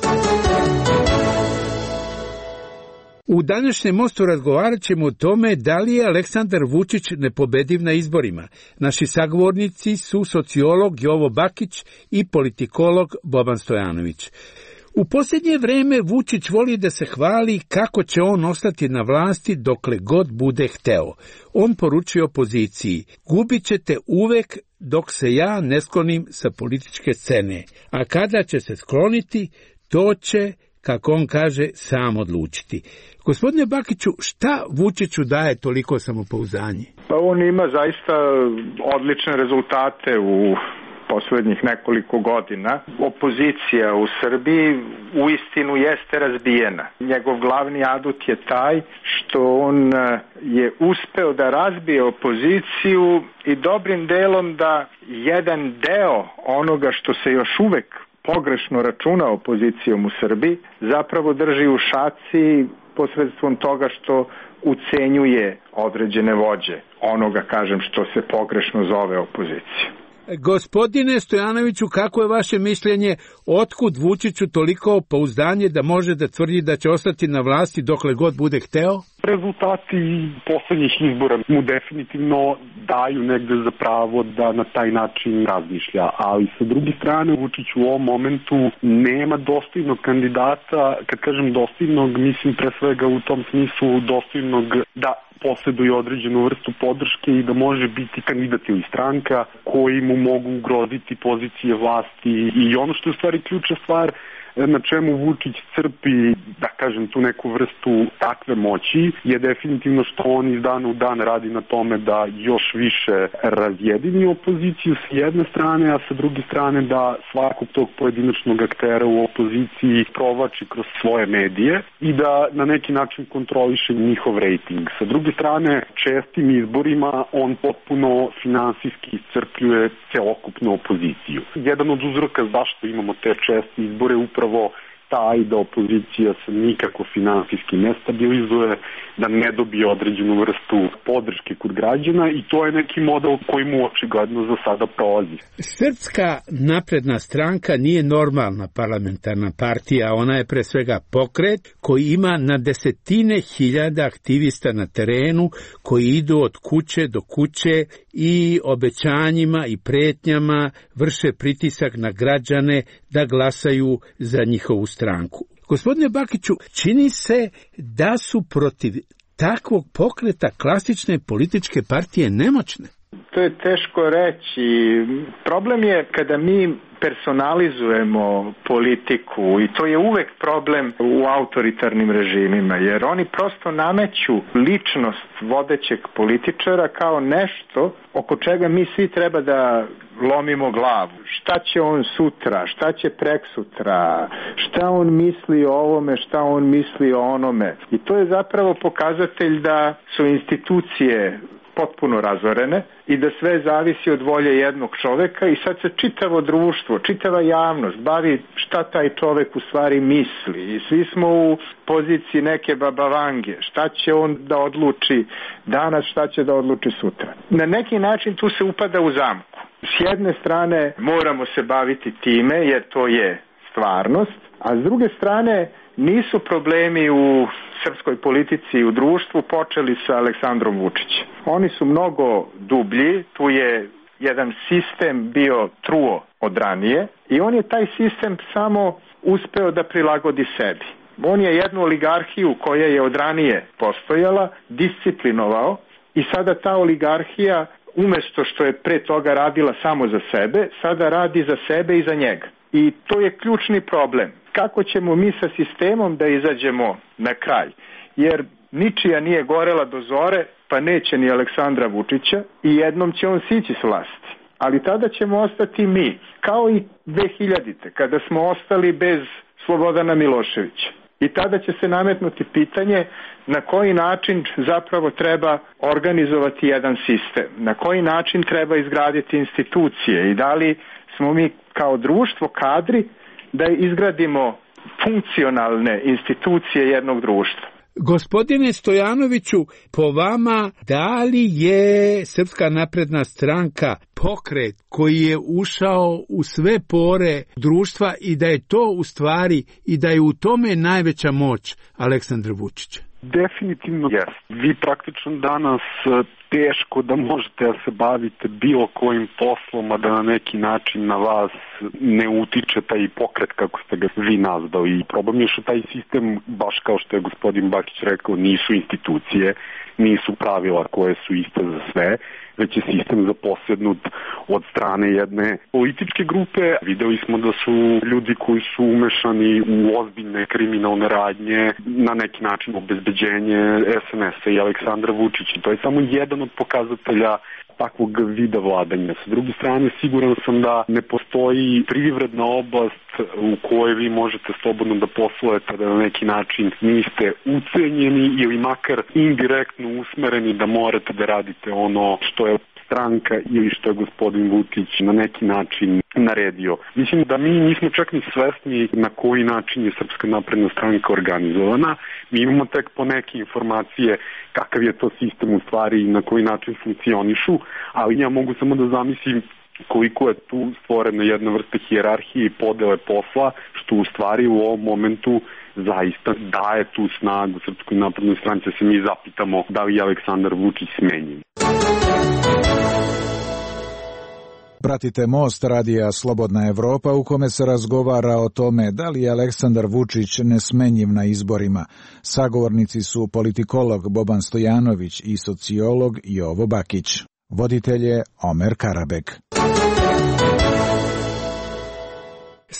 Speaker 8: U današnjem mostu razgovarat ćemo o tome da li je Aleksandar Vučić nepobediv na izborima. Naši sagovornici su sociolog Jovo Bakić i politikolog Boban Stojanović. U posljednje vreme Vučić voli da se hvali kako će on ostati na vlasti dokle god bude hteo. On poručuje opoziciji: gubit ćete uvek dok se ja ne sklonim sa političke scene, a kada će se skloniti, to će, kako on kaže, sam odlučiti. Gospodine Bakiću, šta Vučiću daje toliko samopouzdanje?
Speaker 14: Pa on ima zaista odlične rezultate u posljednjih nekoliko godina. Opozicija u Srbiji uistinu jeste razbijena. Njegov glavni adut je taj što on je uspeo da razbije opoziciju i dobrim delom da jedan deo onoga što se još uvek pogrešno računa opozicijom u Srbiji zapravo drži u šaci posredstvom toga što ucenjuje određene vođe onoga, kažem, što se pogrešno zove opozicija.
Speaker 8: Gospodine Stojanoviću, kako je vaše mišljenje, otkud Vučiću toliko pouzdanje da može da tvrdi da će ostati na vlasti dokle god bude hteo?
Speaker 15: Rezultati posljednjih izbora mu definitivno daju negde za pravo da na taj način razmišlja, ali sa druge strane Vučić u ovom momentu nema dostojnog kandidata. Kad kažem dostojnog, mislim pre svega u tom smislu dostojnog da posjeduje određenu vrstu podrške i da može biti kandidat ili stranka koji mu mogu ugroziti pozicije vlasti. I ono što je u stvari ključna stvar, na čemu Vučić crpi, da kažem, tu neku vrstu takve moći, je definitivno što on iz dana u dan radi na tome da još više razjedini opoziciju s jedne strane, a sa druge strane da svakog tog pojedinačnog aktera u opoziciji provlači kroz svoje medije i da na neki način kontroliše njihov rejting. Sa druge strane, čestim izborima on potpuno finansijski iscrpljuje celokupnu opoziciju. Jedan od uzroka zašto imamo te česte izbore upravo taj da opozicija se nikako finansijski ne stabilizuje, da ne dobije određenu vrstu podrške kod građana i to je neki model koji mu očigledno za sada prolazi.
Speaker 8: Srpska napredna stranka nije normalna parlamentarna partija, ona je pre svega pokret koji ima na desetine hiljada aktivista na terenu koji idu od kuće do kuće i obećanjima i pretnjama vrše pritisak na građane da glasaju za njihovu stranku. Gospodine Bakiću, čini se da su protiv takvog pokreta klasične političke partije nemoćne.
Speaker 14: To je teško reći. Problem je kada mi personalizujemo politiku i to je uvek problem u autoritarnim režimima, jer oni prosto nameću ličnost vodećeg političara kao nešto oko čega mi svi treba da lomimo glavu. Šta će on sutra, šta će preksutra, šta on misli o ovome, šta on misli o onome. I to je zapravo pokazatelj da su institucije potpuno razorene i da sve zavisi od volje jednog čoveka i sad se čitavo društvo, čitava javnost bavi šta taj čovek u stvari misli i svi smo u poziciji neke babavange, šta će on da odluči danas, šta će da odluči sutra. Na neki način tu se upada u zamku. S jedne strane moramo se baviti time jer to je stvarnost, a s druge strane nisu problemi u srpskoj politici i u društvu počeli sa Aleksandrom Vučićem. Oni su mnogo dublji, tu je jedan sistem bio truo od ranije i on je taj sistem samo uspeo da prilagodi sebi. On je jednu oligarhiju koja je od ranije postojala, disciplinovao i sada ta oligarhija umesto što je pre toga radila samo za sebe, sada radi za sebe i za njega. I to je ključni problem. Kako ćemo mi sa sistemom da izađemo na kraj? Jer ničija nije gorela do zore, pa neće ni Aleksandra Vučića i jednom će on sići s vlasti. Ali tada ćemo ostati mi, kao i 2000-te, kada smo ostali bez Slobodana Miloševića. I tada će se nametnuti pitanje na koji način zapravo treba organizovati jedan sistem, na koji način treba izgraditi institucije i da li smo mi kao društvo kadri da izgradimo funkcionalne institucije jednog društva.
Speaker 8: Gospodine Stojanoviću, po vama, da li je Srpska napredna stranka pokret koji je ušao u sve pore društva i da je to u stvari i da je u tome najveća moć Aleksandra Vučića?
Speaker 15: Definitivno jest. Vi praktično danas teško da možete da se bavite bilo kojim poslom, a da na neki način na vas ne utiče taj pokret kako ste ga vi nazvali. I problem je što taj sistem, baš kao što je gospodin Bakić rekao, nisu institucije, nisu pravila koje su iste za sve, već je sistem zaposednut od strane jedne političke grupe. Videli smo da su ljudi koji su umešani u ozbiljne kriminalne radnje, na neki način obezbeđenje SNS-a i Aleksandra Vučića. To je samo jedan od pokazatelja takvog vida vladanja. Sa druge strane, siguran sam da ne postoji privredna oblast u kojoj vi možete slobodno da poslujete, da na neki način niste ucenjeni ili makar indirektno usmereni da morate da radite ono što je stranka ili što je gospodin Vučić na neki način naredio. Mislim da mi nismo čak ni svesni na koji način je Srpska napredna stranka organizovana. Mi imamo tek po neke informacije kakav je to sistem u stvari i na koji način funkcionišu, ali ja mogu samo da zamislim koliko je tu stvorena jedna vrsta hijerarhije i podele posla, što u stvari u ovom momentu zaista daje tu snagu Srpskoj naprednoj stranci, se mi zapitamo da li je Aleksandar Vučić smenjen.
Speaker 6: Pratite Most radija Slobodna Evropa u kome se razgovara o tome da li je Aleksandar Vučić nesmenjiv na izborima. Sagovornici su politikolog Boban Stojanović i sociolog Jovo Bakić. Voditelj je Omer Karabek.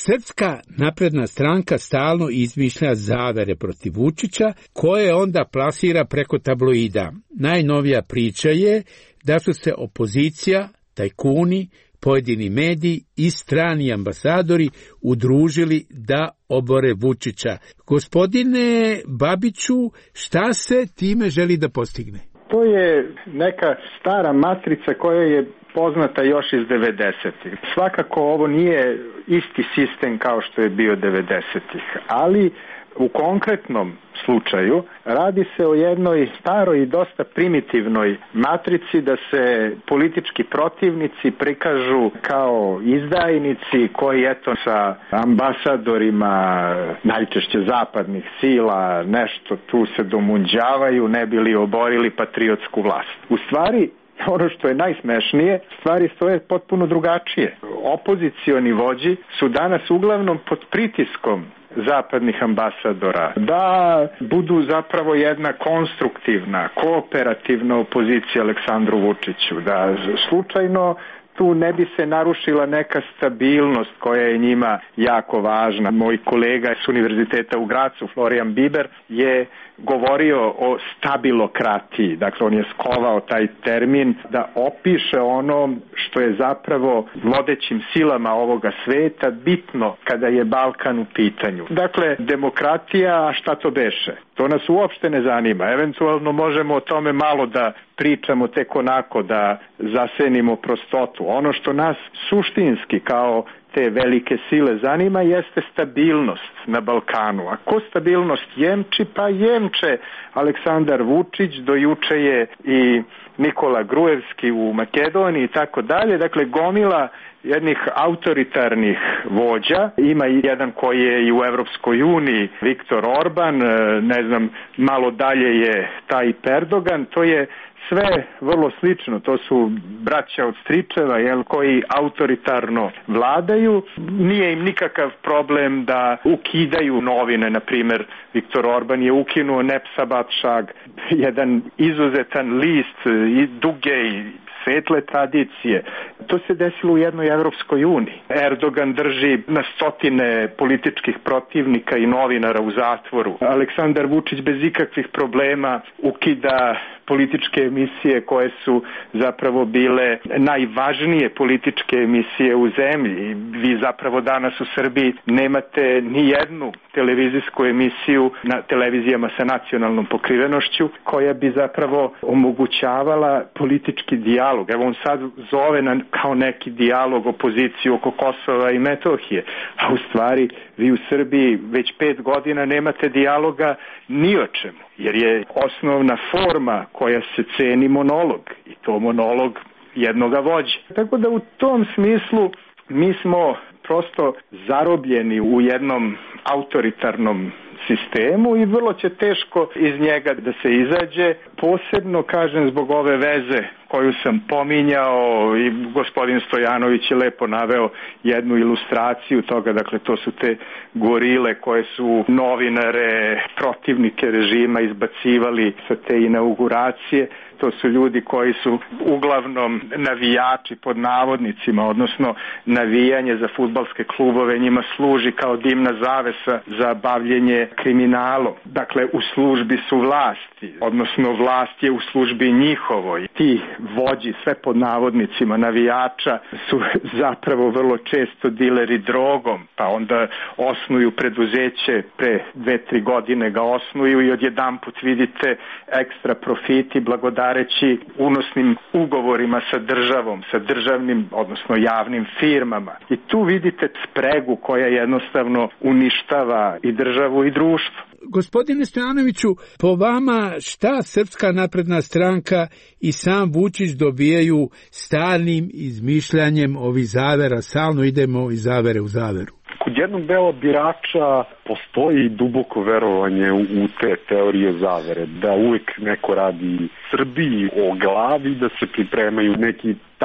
Speaker 8: Srpska napredna stranka stalno izmišlja zavere protiv Vučića, koje onda plasira preko tabloida. Najnovija priča je da su se opozicija, tajkuni, pojedini mediji i strani ambasadori udružili da obore Vučića. Gospodine Babiću, šta se time želi da postigne?
Speaker 14: To je neka stara matrica koja je poznata još iz 90-ih. Svakako ovo nije isti sistem kao što je bio 90-ih, ali u konkretnom slučaju radi se o jednoj staroj i dosta primitivnoj matrici da se politički protivnici prikažu kao izdajnici koji eto sa ambasadorima najčešće zapadnih sila nešto tu se domunđavaju ne bi li oborili patriotsku vlast. U stvari ono što je najsmešnije, stvari stoje potpuno drugačije. Opozicioni vođi su danas uglavnom pod pritiskom zapadnih ambasadora da budu zapravo jedna konstruktivna, kooperativna opozicija Aleksandru Vučiću, da slučajno tu ne bi se narušila neka stabilnost koja je njima jako važna. Moj kolega s Univerziteta u Gracu, Florian Biber, je govorio o stabilokratiji. Dakle, on je skovao taj termin da opiše ono što je zapravo vodećim silama ovoga sveta bitno kada je Balkan u pitanju. Dakle, demokratija, a šta to beše? To nas uopšte ne zanima. Eventualno možemo o tome malo da pričamo tek onako, da zasenimo prostotu. Ono što nas suštinski kao te velike sile zanima jeste stabilnost na Balkanu. A ko stabilnost jemči? Pa jemče Aleksandar Vučić, do juče je i Nikola Gruevski u Makedoniji i tako dalje. Dakle, gomila jednih autoritarnih vođa. Ima i jedan koji je i u Evropskoj uniji, Viktor Orban, ne znam, malo dalje je taj Erdogan. To je sve vrlo slično, to su braća od stričeva, koji autoritarno vladaju. Nije im nikakav problem da ukidaju novine, na primjer Viktor Orban je ukinuo Nepsabatšag, jedan izuzetan list i duge i svetle tradicije. To se desilo u jednoj Evropskoj uniji. Erdogan drži na stotine političkih protivnika i novinara u zatvoru. Aleksandar Vučić bez ikakvih problema ukida političke emisije koje su zapravo bile najvažnije političke emisije u zemlji. Vi zapravo danas u Srbiji nemate ni jednu televizijsku emisiju na televizijama sa nacionalnom pokrivenošću koja bi zapravo omogućavala politički dijalog. Evo on sad zove kao neki dijalog opoziciju oko Kosova i Metohije, a u stvari vi u Srbiji već 5 godina nemate dijaloga ni o čemu, jer je osnovna forma koja se ceni monolog i to monolog jednoga vođe. Tako da u tom smislu mi smo prosto zarobljeni u jednom autoritarnom sistemu i vrlo će teško iz njega da se izađe, posebno kažem zbog ove veze koju sam pominjao i gospodin Stojanović je lepo naveo jednu ilustraciju toga, dakle to su te gorile koje su novinare, protivnike režima izbacivali sa te inauguracije. To su ljudi koji su uglavnom navijači pod navodnicima, odnosno navijanje za fudbalske klubove njima služi kao dimna zavesa za bavljenje kriminalom. Dakle, u službi su vlasti, odnosno vlast je u službi njihovoj. Ti vođi, sve pod navodnicima navijača, su zapravo vrlo često dileri drogom, pa onda osnuju preduzeće, pre 2-3 godine ga osnuju i odjedanput vidite ekstra profiti blagodareći unosnim ugovorima sa državom, sa državnim, odnosno javnim firmama. I tu vidite spregu koja jednostavno uništava i državu i društvo.
Speaker 8: Gospodine Stojanoviću, po vama šta Srpska napredna stranka i sam Vučić dobijaju stalnim izmišljanjem ovih zavera, stalno idemo iz zavere u zaveru?
Speaker 15: Kod jednog dela birača postoji duboko verovanje u te teorije zavere, da uvek neko radi Srbiji o glavi, da se pripremaju neki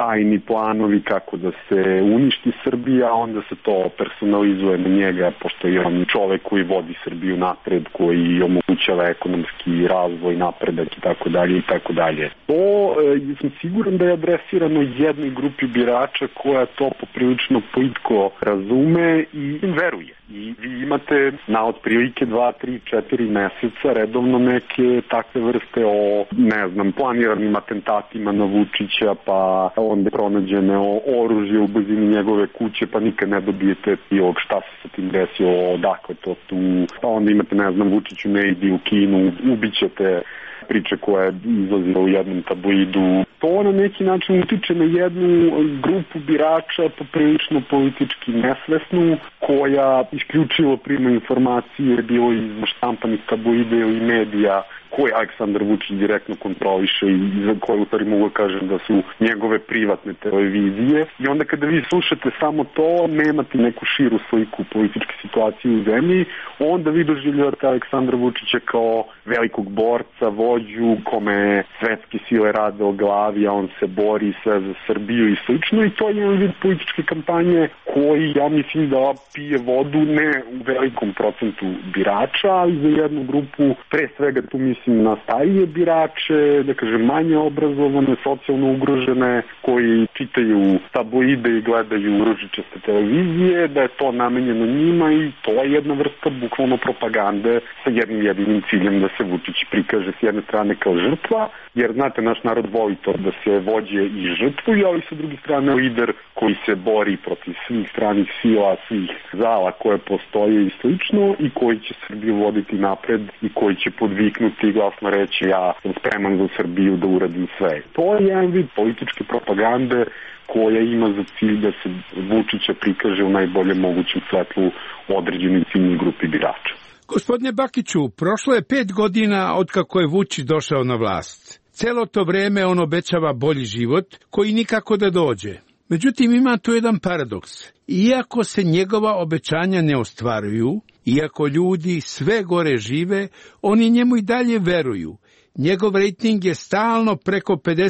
Speaker 15: tajni planovi kako da se uništi Srbija, onda se to personalizuje na njega, pošto je on čovek koji vodi Srbiju napred, koji omogućava ekonomski razvoj, napredak i tako dalje i tako dalje. To sam siguran da je adresirano jednoj grupi birača koja to poprilično plitko razume i veruje. I vi imate na otprilike 2, 3, 4 meseca redovno neke takve vrste o, planiranim atentatima na Vučića, pa onda pronađene oružje u blizini njegove kuće, pa nikad ne dobijete prilog šta se sa tim desilo, odakle to tu, pa onda imate, Vučiću ne idi u Kinu, ubićete, priče koja je izlazila u jednom tabloidu. To na neki način utiče na jednu grupu birača poprilično politički nesvesnu, koja isključivo prima informacije bilo iz štampanih tabloida ili medija koje Aleksandar Vučić direktno kontroliše i za koje u stvari mogu kažem da su njegove privatne televizije. I onda kada vi slušate samo to, nemate neku širu sliku političke situacije u zemlji, onda vi doživljavate Aleksandra Vučića kao velikog borca, vođu, kome svetske sile rade o glavi, a on se bori sve za Srbiju i slično. I to je jedan vid političke kampanje koji, ja mislim, da pije vodu ne u velikom procentu birača, ali za jednu grupu, pre svega tu mislim na starije birače, da kažem manje obrazovane, socijalno ugrožene, koji čitaju tabloide i gledaju ružičaste televizije, da je to namenjeno njima i to je jedna vrsta bukvalno propagande sa jednim jedinim ciljem da se Vučić prikaže s jedne strane kao žrtva, jer znate, naš narod voli to da se vođe i žrtvuju, ali sa druge strane lider koji se bori protiv svih stranih sila, svih zala koje postoje i slično i koji će Srbiju voditi napred i koji će podviknuti i glasno reći ja sam spreman za Srbiju da uradim sve. To je jedan vid političke propagande koja ima za cilj da se Vučića prikaže u najboljem mogućem svetlu određenoj ciljnoj grupi birača.
Speaker 8: Gospodine Bakiću, prošlo je 5 godina od kako je Vučić došao na vlast. Celo to vreme on obećava bolji život koji nikako da dođe. Međutim, ima tu jedan paradoks. Iako se njegova obećanja ne ostvaruju, iako ljudi sve gore žive, oni njemu i dalje veruju. Njegov rejting je stalno preko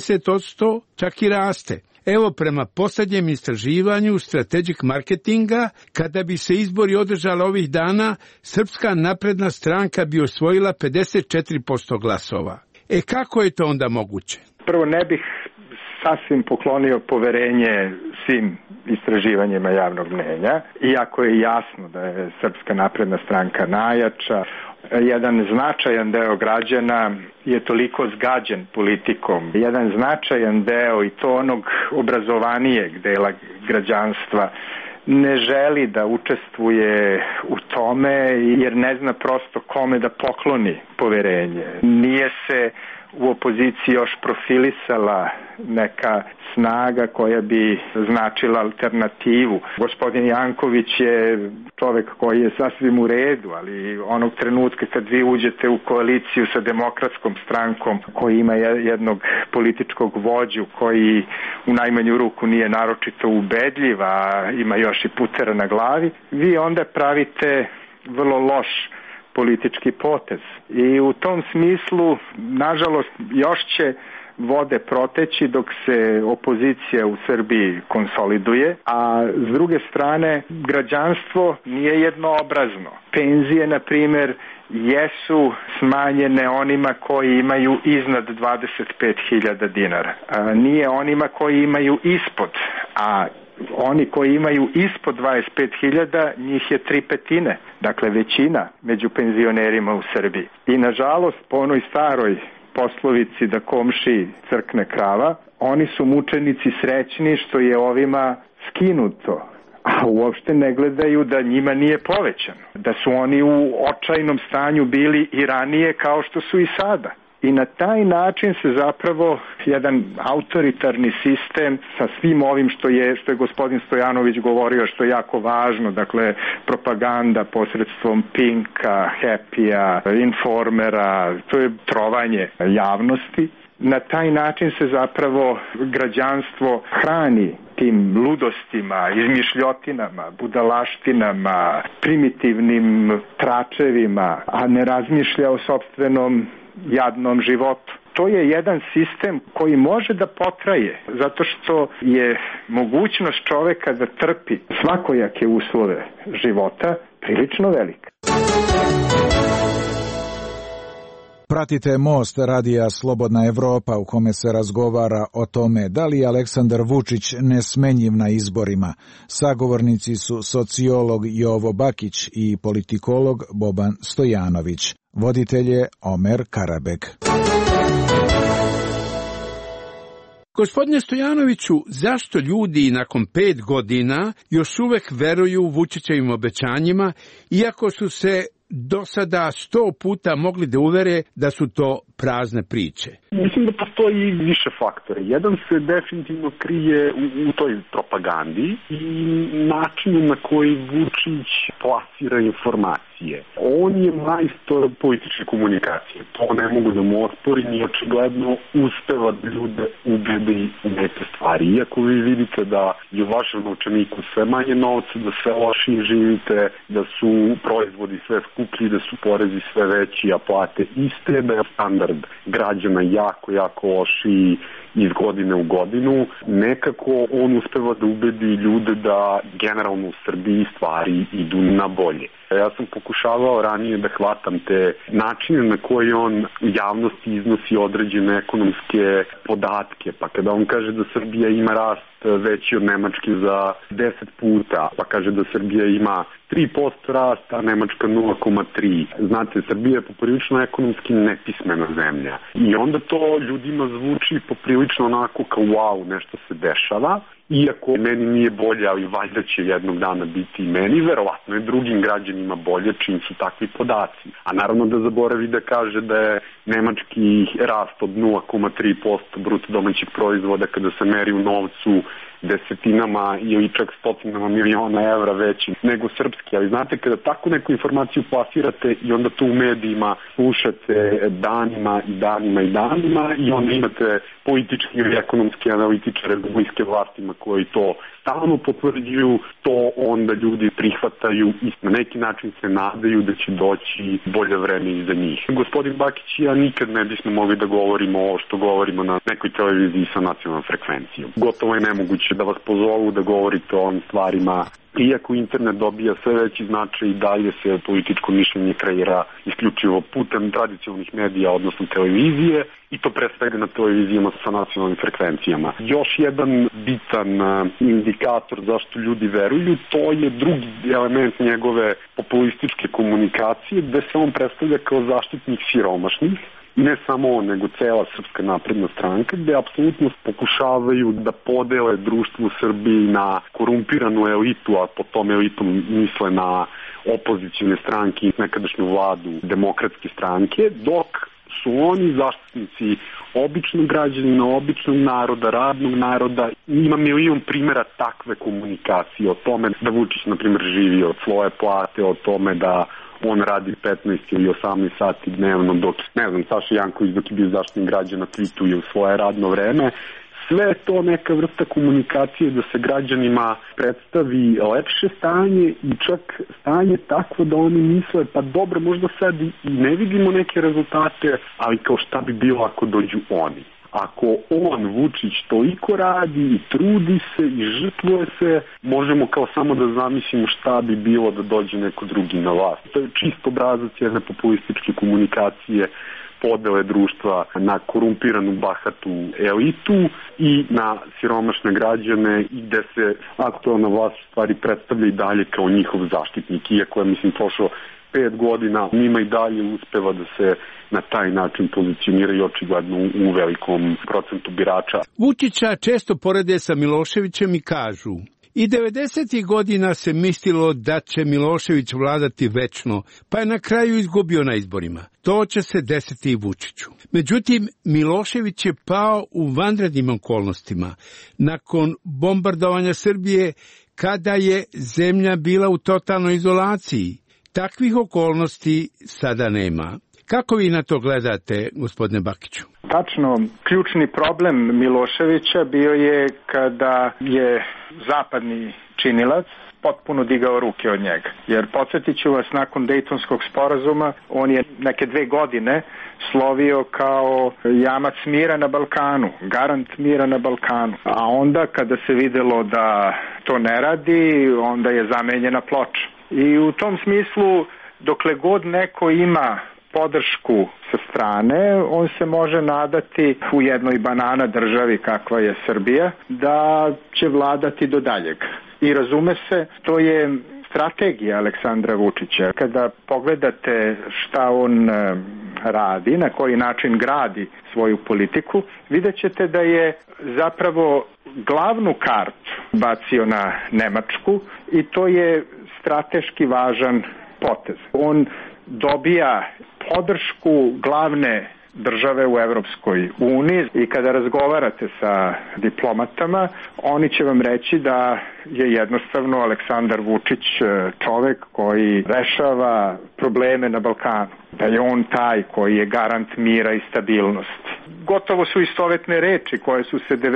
Speaker 8: 50%, čak i raste. Evo, prema posljednjem istraživanju Strategic Marketinga, kada bi se izbori održali ovih dana, Srpska napredna stranka bi osvojila 54% glasova. Kako je to onda moguće?
Speaker 14: Prvo, ne bih sasvim poklonio poverenje svim istraživanjima javnog mnjenja, iako je jasno da je Srpska napredna stranka najjača. Jedan značajan deo građana je toliko zgađen politikom. Jedan značajan deo, i to onog obrazovanijeg dela građanstva, ne želi da učestvuje u tome jer ne zna prosto kome da pokloni poverenje. Nije se u opoziciji još profilisala neka snaga koja bi značila alternativu. Gospodin Janković je čovek koji je sasvim u redu, ali onog trenutka kad vi uđete u koaliciju sa Demokratskom strankom koji ima jednog političkog vođu koji u najmanju ruku nije naročito ubedljiv, a ima još i putera na glavi, vi onda pravite vrlo loš politički potez. I u tom smislu, nažalost, još će vode proteći dok se opozicija u Srbiji konsoliduje, a s druge strane građanstvo nije jednoobrazno. Penzije, na primjer, jesu smanjene onima koji imaju iznad 25.000 dinara. Nije onima koji imaju ispod, a oni koji imaju ispod 25.000, njih je 3/5, dakle većina među penzionerima u Srbiji. I nažalost, po onoj staroj poslovici da komšiji crkne krava, oni su mučenici srećni što je ovima skinuto, a uopšte ne gledaju da njima nije povećano, da su oni u očajnom stanju bili i ranije kao što su i sada. I na taj način se zapravo jedan autoritarni sistem sa svim ovim što je gospodin Stojanović govorio, što je jako važno, dakle propaganda posredstvom Pinka, Happy-a, Informera, to je trovanje javnosti. Na taj način se zapravo građanstvo hrani tim ludostima, izmišljotinama, budalaštinama, primitivnim tračevima, a ne razmišlja o sopstvenom jadnom životu. to je jedan sistem koji može da potraje, zato što je mogućnost čoveka da trpi svakojake uslove života prilično velika.
Speaker 6: Pratite Most radija Slobodna Evropa u kome se razgovara o tome da li je Aleksandar Vučić nesmenjiv na izborima. Sagovornici su sociolog Jovo Bakić i politikolog Boban Stojanović. Voditelj je Omer Karabek.
Speaker 8: Gospodine Stojanoviću, zašto ljudi nakon 5 godina još uvek veruju Vučićevim obećanjima, iako su se do sada 100 puta mogli da uvere da su to prazne priče?
Speaker 15: Mislim da postoji više faktora. Jedan se definitivno krije u toj propagandi i načinu na koji Vučić plasira informacije. On je majstor političke komunikacije. To ne mogu da mu osporim i očigledno uspeva da ljude ubedi u neke stvari. Iako vi vidite da je u vašem novčaniku sve manje novca, da sve lošije živite, da su proizvodi sve skuplji, da su porezi sve veći, a plate iste, da je standard građana jako lošiji iz godine u godinu. Nekako on uspeva da ubedi ljude da generalno u Srbiji stvari idu na bolje. Ja sam pokušavao ranije da hvatam te načine na koje on u javnosti iznosi određene ekonomske podatke. Pa kada on kaže da Srbija ima rast veći od Nemačke za 10 puta, pa kaže da Srbija ima 3% rasta, a Nemačka 0,3. Znate, Srbija je poprilično ekonomski nepismena zemlja. I onda to ljudima zvuči poprilično onako kao wow, nešto se dešava. Iako meni nije bolje, ali valjda će jednog dana biti i meni, verovatno je drugim građanima bolje čim su takvi podaci. A naravno da zaboravi da kaže da je nemački rast od 0,3% bruto domaćeg proizvoda kada se meri u novcu desetinama ili čak stotinama miliona evra veći nego srpski. Ali znate, kada takvu neku informaciju plasirate i onda to u medijima slušate danima i onda imate politički ili ekonomski analitičare u bliske vlastima koji to stalno potvrđuju, to onda ljudi prihvataju i na neki način se nadaju da će doći bolje vreme iza njih. Gospodin Bakić i ja nikad ne bismo mogli da govorimo ovo što govorimo na nekoj televiziji sa nacionalnom frekvencijom. Gotovo je nemoguće da vas pozovu da govorite o ovim stvarima. Iako internet dobija sve veći značaj i dalje se političko mišljenje kreira isključivo putem tradicionalnih medija, odnosno televizije, i to pre svega na televizijama sa nacionalnim frekvencijama. Još jedan bitan indikator zašto ljudi veruju, to je drugi element njegove populističke komunikacije, gde se on predstavlja kao zaštitnik siromašnih. I ne samo on, nego cela Srpska napredna stranka, gde apsolutno pokušavaju da podele društvo u Srbiji na korumpiranu elitu, a po tom elitom misle na opozicijne stranke i nekadašnju vladu demokratske stranke, dok su oni zaštitnici običnog građanina, običnog naroda, radnog naroda. Ima milion primjera takve komunikacije o tome da Vučić, na primjer, živi od svoje plate, o tome da on radi 15 ili 18 sati dnevno, dok, ne znam, Saša Janković dok je bio zaštitnik građana tweetuje u svoje radno vreme. Sve je to neka vrsta komunikacije da se građanima predstavi lepše stanje i čak stanje takvo da oni misle, pa dobro, možda sad i ne vidimo neke rezultate, ali kao šta bi bilo ako dođu oni. Ako on, Vučić, toliko radi i trudi se i žrtvuje se, možemo kao samo da zamislimo šta bi bilo da dođe neko drugi na vlast. To je čist obrazac jedne populističke komunikacije, podele društva na korumpiranu bahatu elitu i na siromašne građane, i gde se aktualna vlast u stvari predstavlja i dalje kao njihov zaštitnik, iako je, mislim, prošlo 5 godina, njima i dalje uspeva da se na taj način pozicioniraju očigledno u velikom procentu birača.
Speaker 8: Vučića često porede sa Miloševićem i kažu: i 90. godina se mislilo da će Milošević vladati večno, pa je na kraju izgubio na izborima. To će se desiti i Vučiću. Međutim, Milošević je pao u vanrednim okolnostima. Nakon bombardovanja Srbije, kada je zemlja bila u totalnoj izolaciji, takvih okolnosti sada nema. Kako vi na to gledate, gospodine Bakiću?
Speaker 14: Tačno, ključni problem Miloševića bio je kada je zapadni činilac potpuno digao ruke od njega. Jer podsjetit ću vas, nakon Dejtonskog sporazuma on je neke 2 godine slovio kao jamac mira na Balkanu, garant mira na Balkanu. A onda kada se videlo da to ne radi, onda je zamenjena ploča. I u tom smislu, dokle god neko ima podršku sa strane, on se može nadati u jednoj banana državi kakva je Srbija, da će vladati do daljeg. I razume se, to je strategija Aleksandra Vučića. Kada pogledate šta on radi, na koji način gradi svoju politiku, vidjet ćete da je zapravo glavnu kartu bacio na Nemačku i to je strateški važan potez. On dobija podršku glavne države u Evropskoj uniji i kada razgovarate sa diplomatama, oni će vam reći da je jednostavno Aleksandar Vučić čovek koji rešava probleme na Balkanu, da je on taj koji je garant mira i stabilnosti. Gotovo su istovetne reči koje su se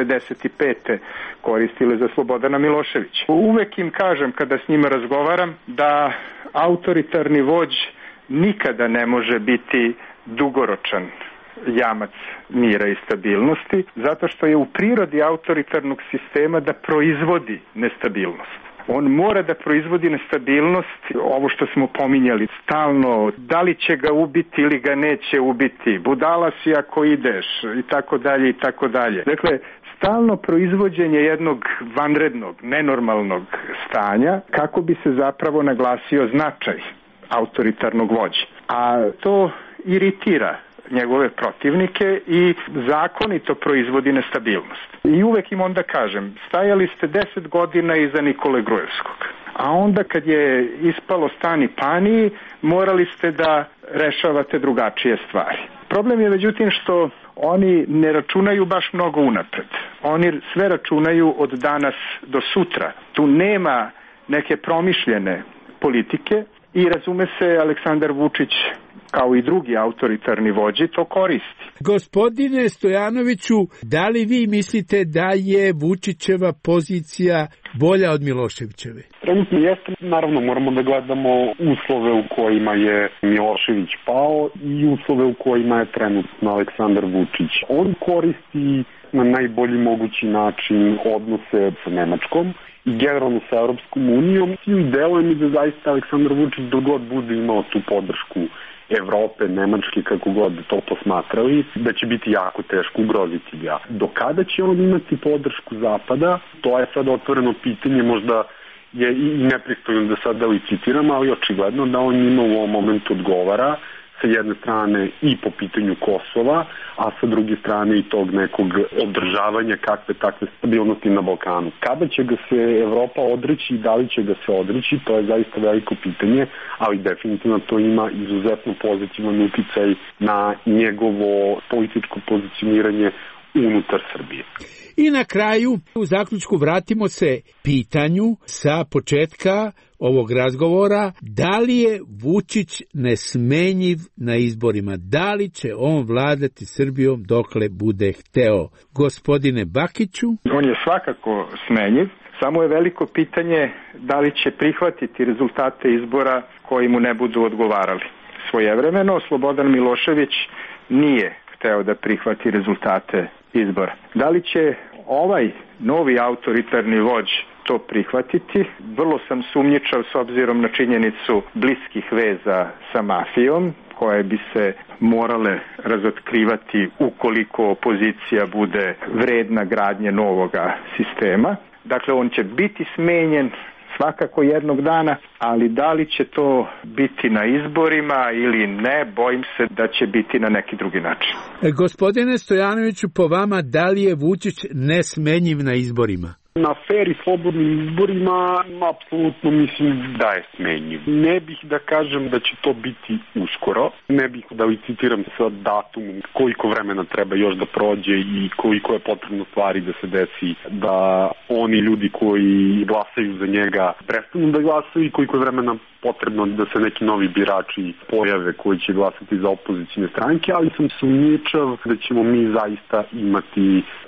Speaker 14: 95. koristile za Slobodana Miloševića. Uvek im kažem kada s njima razgovaram da autoritarni vođ nikada ne može biti dugoročan jamac mira i stabilnosti, zato što je u prirodi autoritarnog sistema da proizvodi nestabilnost. On mora da proizvodi nestabilnost, ovo što smo pominjali stalno, da li će ga ubiti ili ga neće ubiti, budala si ako ideš i tako dalje i tako dalje. Dakle, stalno proizvođenje jednog vanrednog, nenormalnog stanja kako bi se zapravo naglasio značaj autoritarnog vođe. A to iritira njegove protivnike i zakonito proizvodi nestabilnost. I uvek im onda kažem, stajali ste 10 godina iza Nikole Grujevskog, a onda kad je ispalo stani pani, morali ste da rešavate drugačije stvari. Problem je međutim što oni ne računaju baš mnogo unapred. Oni sve računaju od danas do sutra. Tu nema neke promišljene politike i razume se Aleksandar Vučić kao i drugi autoritarni vođi to koristi.
Speaker 8: Gospodine Stojanoviću, da li vi mislite da je Vučićeva pozicija bolja od Miloševićeve?
Speaker 15: Trenutno jeste, naravno moramo da gledamo uslove u kojima je Milošević pao i uslove u kojima je trenutno Aleksandar Vučić. On koristi na najbolji mogući način odnose sa Nemačkom i generalno sa Europskom unijom. I deluje mi da zaista Aleksandar Vučić dogod bude imao tu podršku Evrope, Nemačke, kako god to posmatrali, da će biti jako teško ugroziti ga. Do kada će on imati podršku Zapada, to je sad otvoreno pitanje, možda je i nepristojno da sada licitiram, ali očigledno da on ima u ovom momentu odgovara sa jedne strane i po pitanju Kosova, a sa druge strane i tog nekog održavanja kakve takve stabilnosti na Balkanu. Kada će ga se Evropa odreći i da li će ga se odreći, to je zaista veliko pitanje, ali definitivno to ima izuzetno pozitivan uticaj na njegovo političko pozicioniranje unutar Srbije.
Speaker 8: I na kraju, u zaključku vratimo se pitanju sa početka ovog razgovora, da li je Vučić nesmenjiv na izborima, da li će on vladati Srbijom dokle bude hteo. Gospodine Bakiću?
Speaker 14: On je svakako smenjiv, samo je veliko pitanje da li će prihvatiti rezultate izbora koji mu ne budu odgovarali. Svojevremeno Slobodan Milošević nije hteo da prihvati rezultate izbora. Da li će ovaj novi autoritarni vođ to prihvatiti? Vrlo sam sumnjičav s obzirom na činjenicu bliskih veza sa mafijom, koje bi se morale razotkrivati ukoliko opozicija bude vredna gradnje novoga sistema. Dakle, on će biti smenjen svakako jednog dana, ali da li će to biti na izborima ili ne, bojim se da će biti na neki drugi način.
Speaker 8: Gospodine Stojanoviću, po vama, da li je Vučić nesmenjiv na izborima?
Speaker 15: Na fer i slobodnim izborima apsolutno mislim da je smenjiv. Ne bih da kažem da će to biti uskoro. Ne bih da licitiram sa datumom koliko vremena treba još da prođe i koliko je potrebno stvari da se desi, da oni ljudi koji glasaju za njega prestanu da glasaju i koliko je vremena potrebno da se neki novi birači pojave koji će glasati za opozicijne stranke, ali sam sumnjičav da ćemo mi zaista imati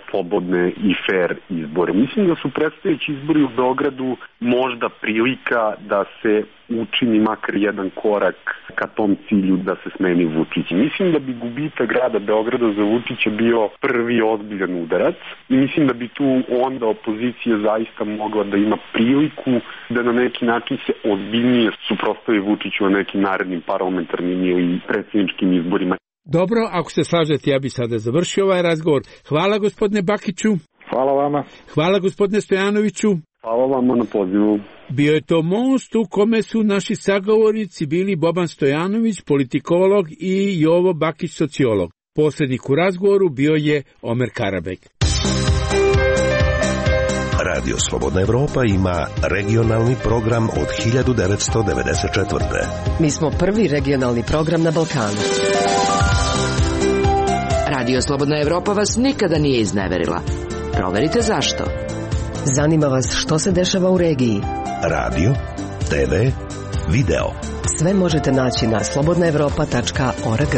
Speaker 15: slobodne i fair izbore. Mislim da su predstojeći izbori u Beogradu možda prilika da se učini makar jedan korak ka tom cilju da se smeni Vučić. Mislim da bi gubitak grada Beograda za Vučića bio prvi ozbiljan udarac i mislim da bi tu onda opozicija zaista mogla da ima priliku da na neki način se ozbiljnije suprotstavi Vučiću na nekim narednim parlamentarnim ili predsjedničkim izborima.
Speaker 8: Dobro, ako se slažete, ja bi sada završio ovaj razgovor. Hvala gospodine Bakiću.
Speaker 15: Hvala vama.
Speaker 8: Hvala gospodine Stojanoviću.
Speaker 15: Hvala vama na pozivu.
Speaker 8: Bio je to most u kome su naši sagovornici bili Boban Stojanović, politikolog, i Jovo Bakić, sociolog. Posrednik u razgovoru bio je Omer Karabek.
Speaker 4: Radio Slobodna Evropa ima regionalni program od 1994.
Speaker 10: Mi smo prvi regionalni program na Balkanu.
Speaker 3: Radio Slobodna Evropa vas nikada nije izneverila. Proverite zašto.
Speaker 10: Zanima vas što se dešava u regiji.
Speaker 4: Radio, TV, video.
Speaker 10: Sve možete naći na slobodnaevropa.org.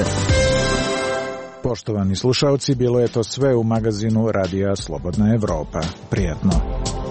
Speaker 6: Poštovani slušalci, bilo je to sve u magazinu Radija Slobodna Evropa. Prijatno.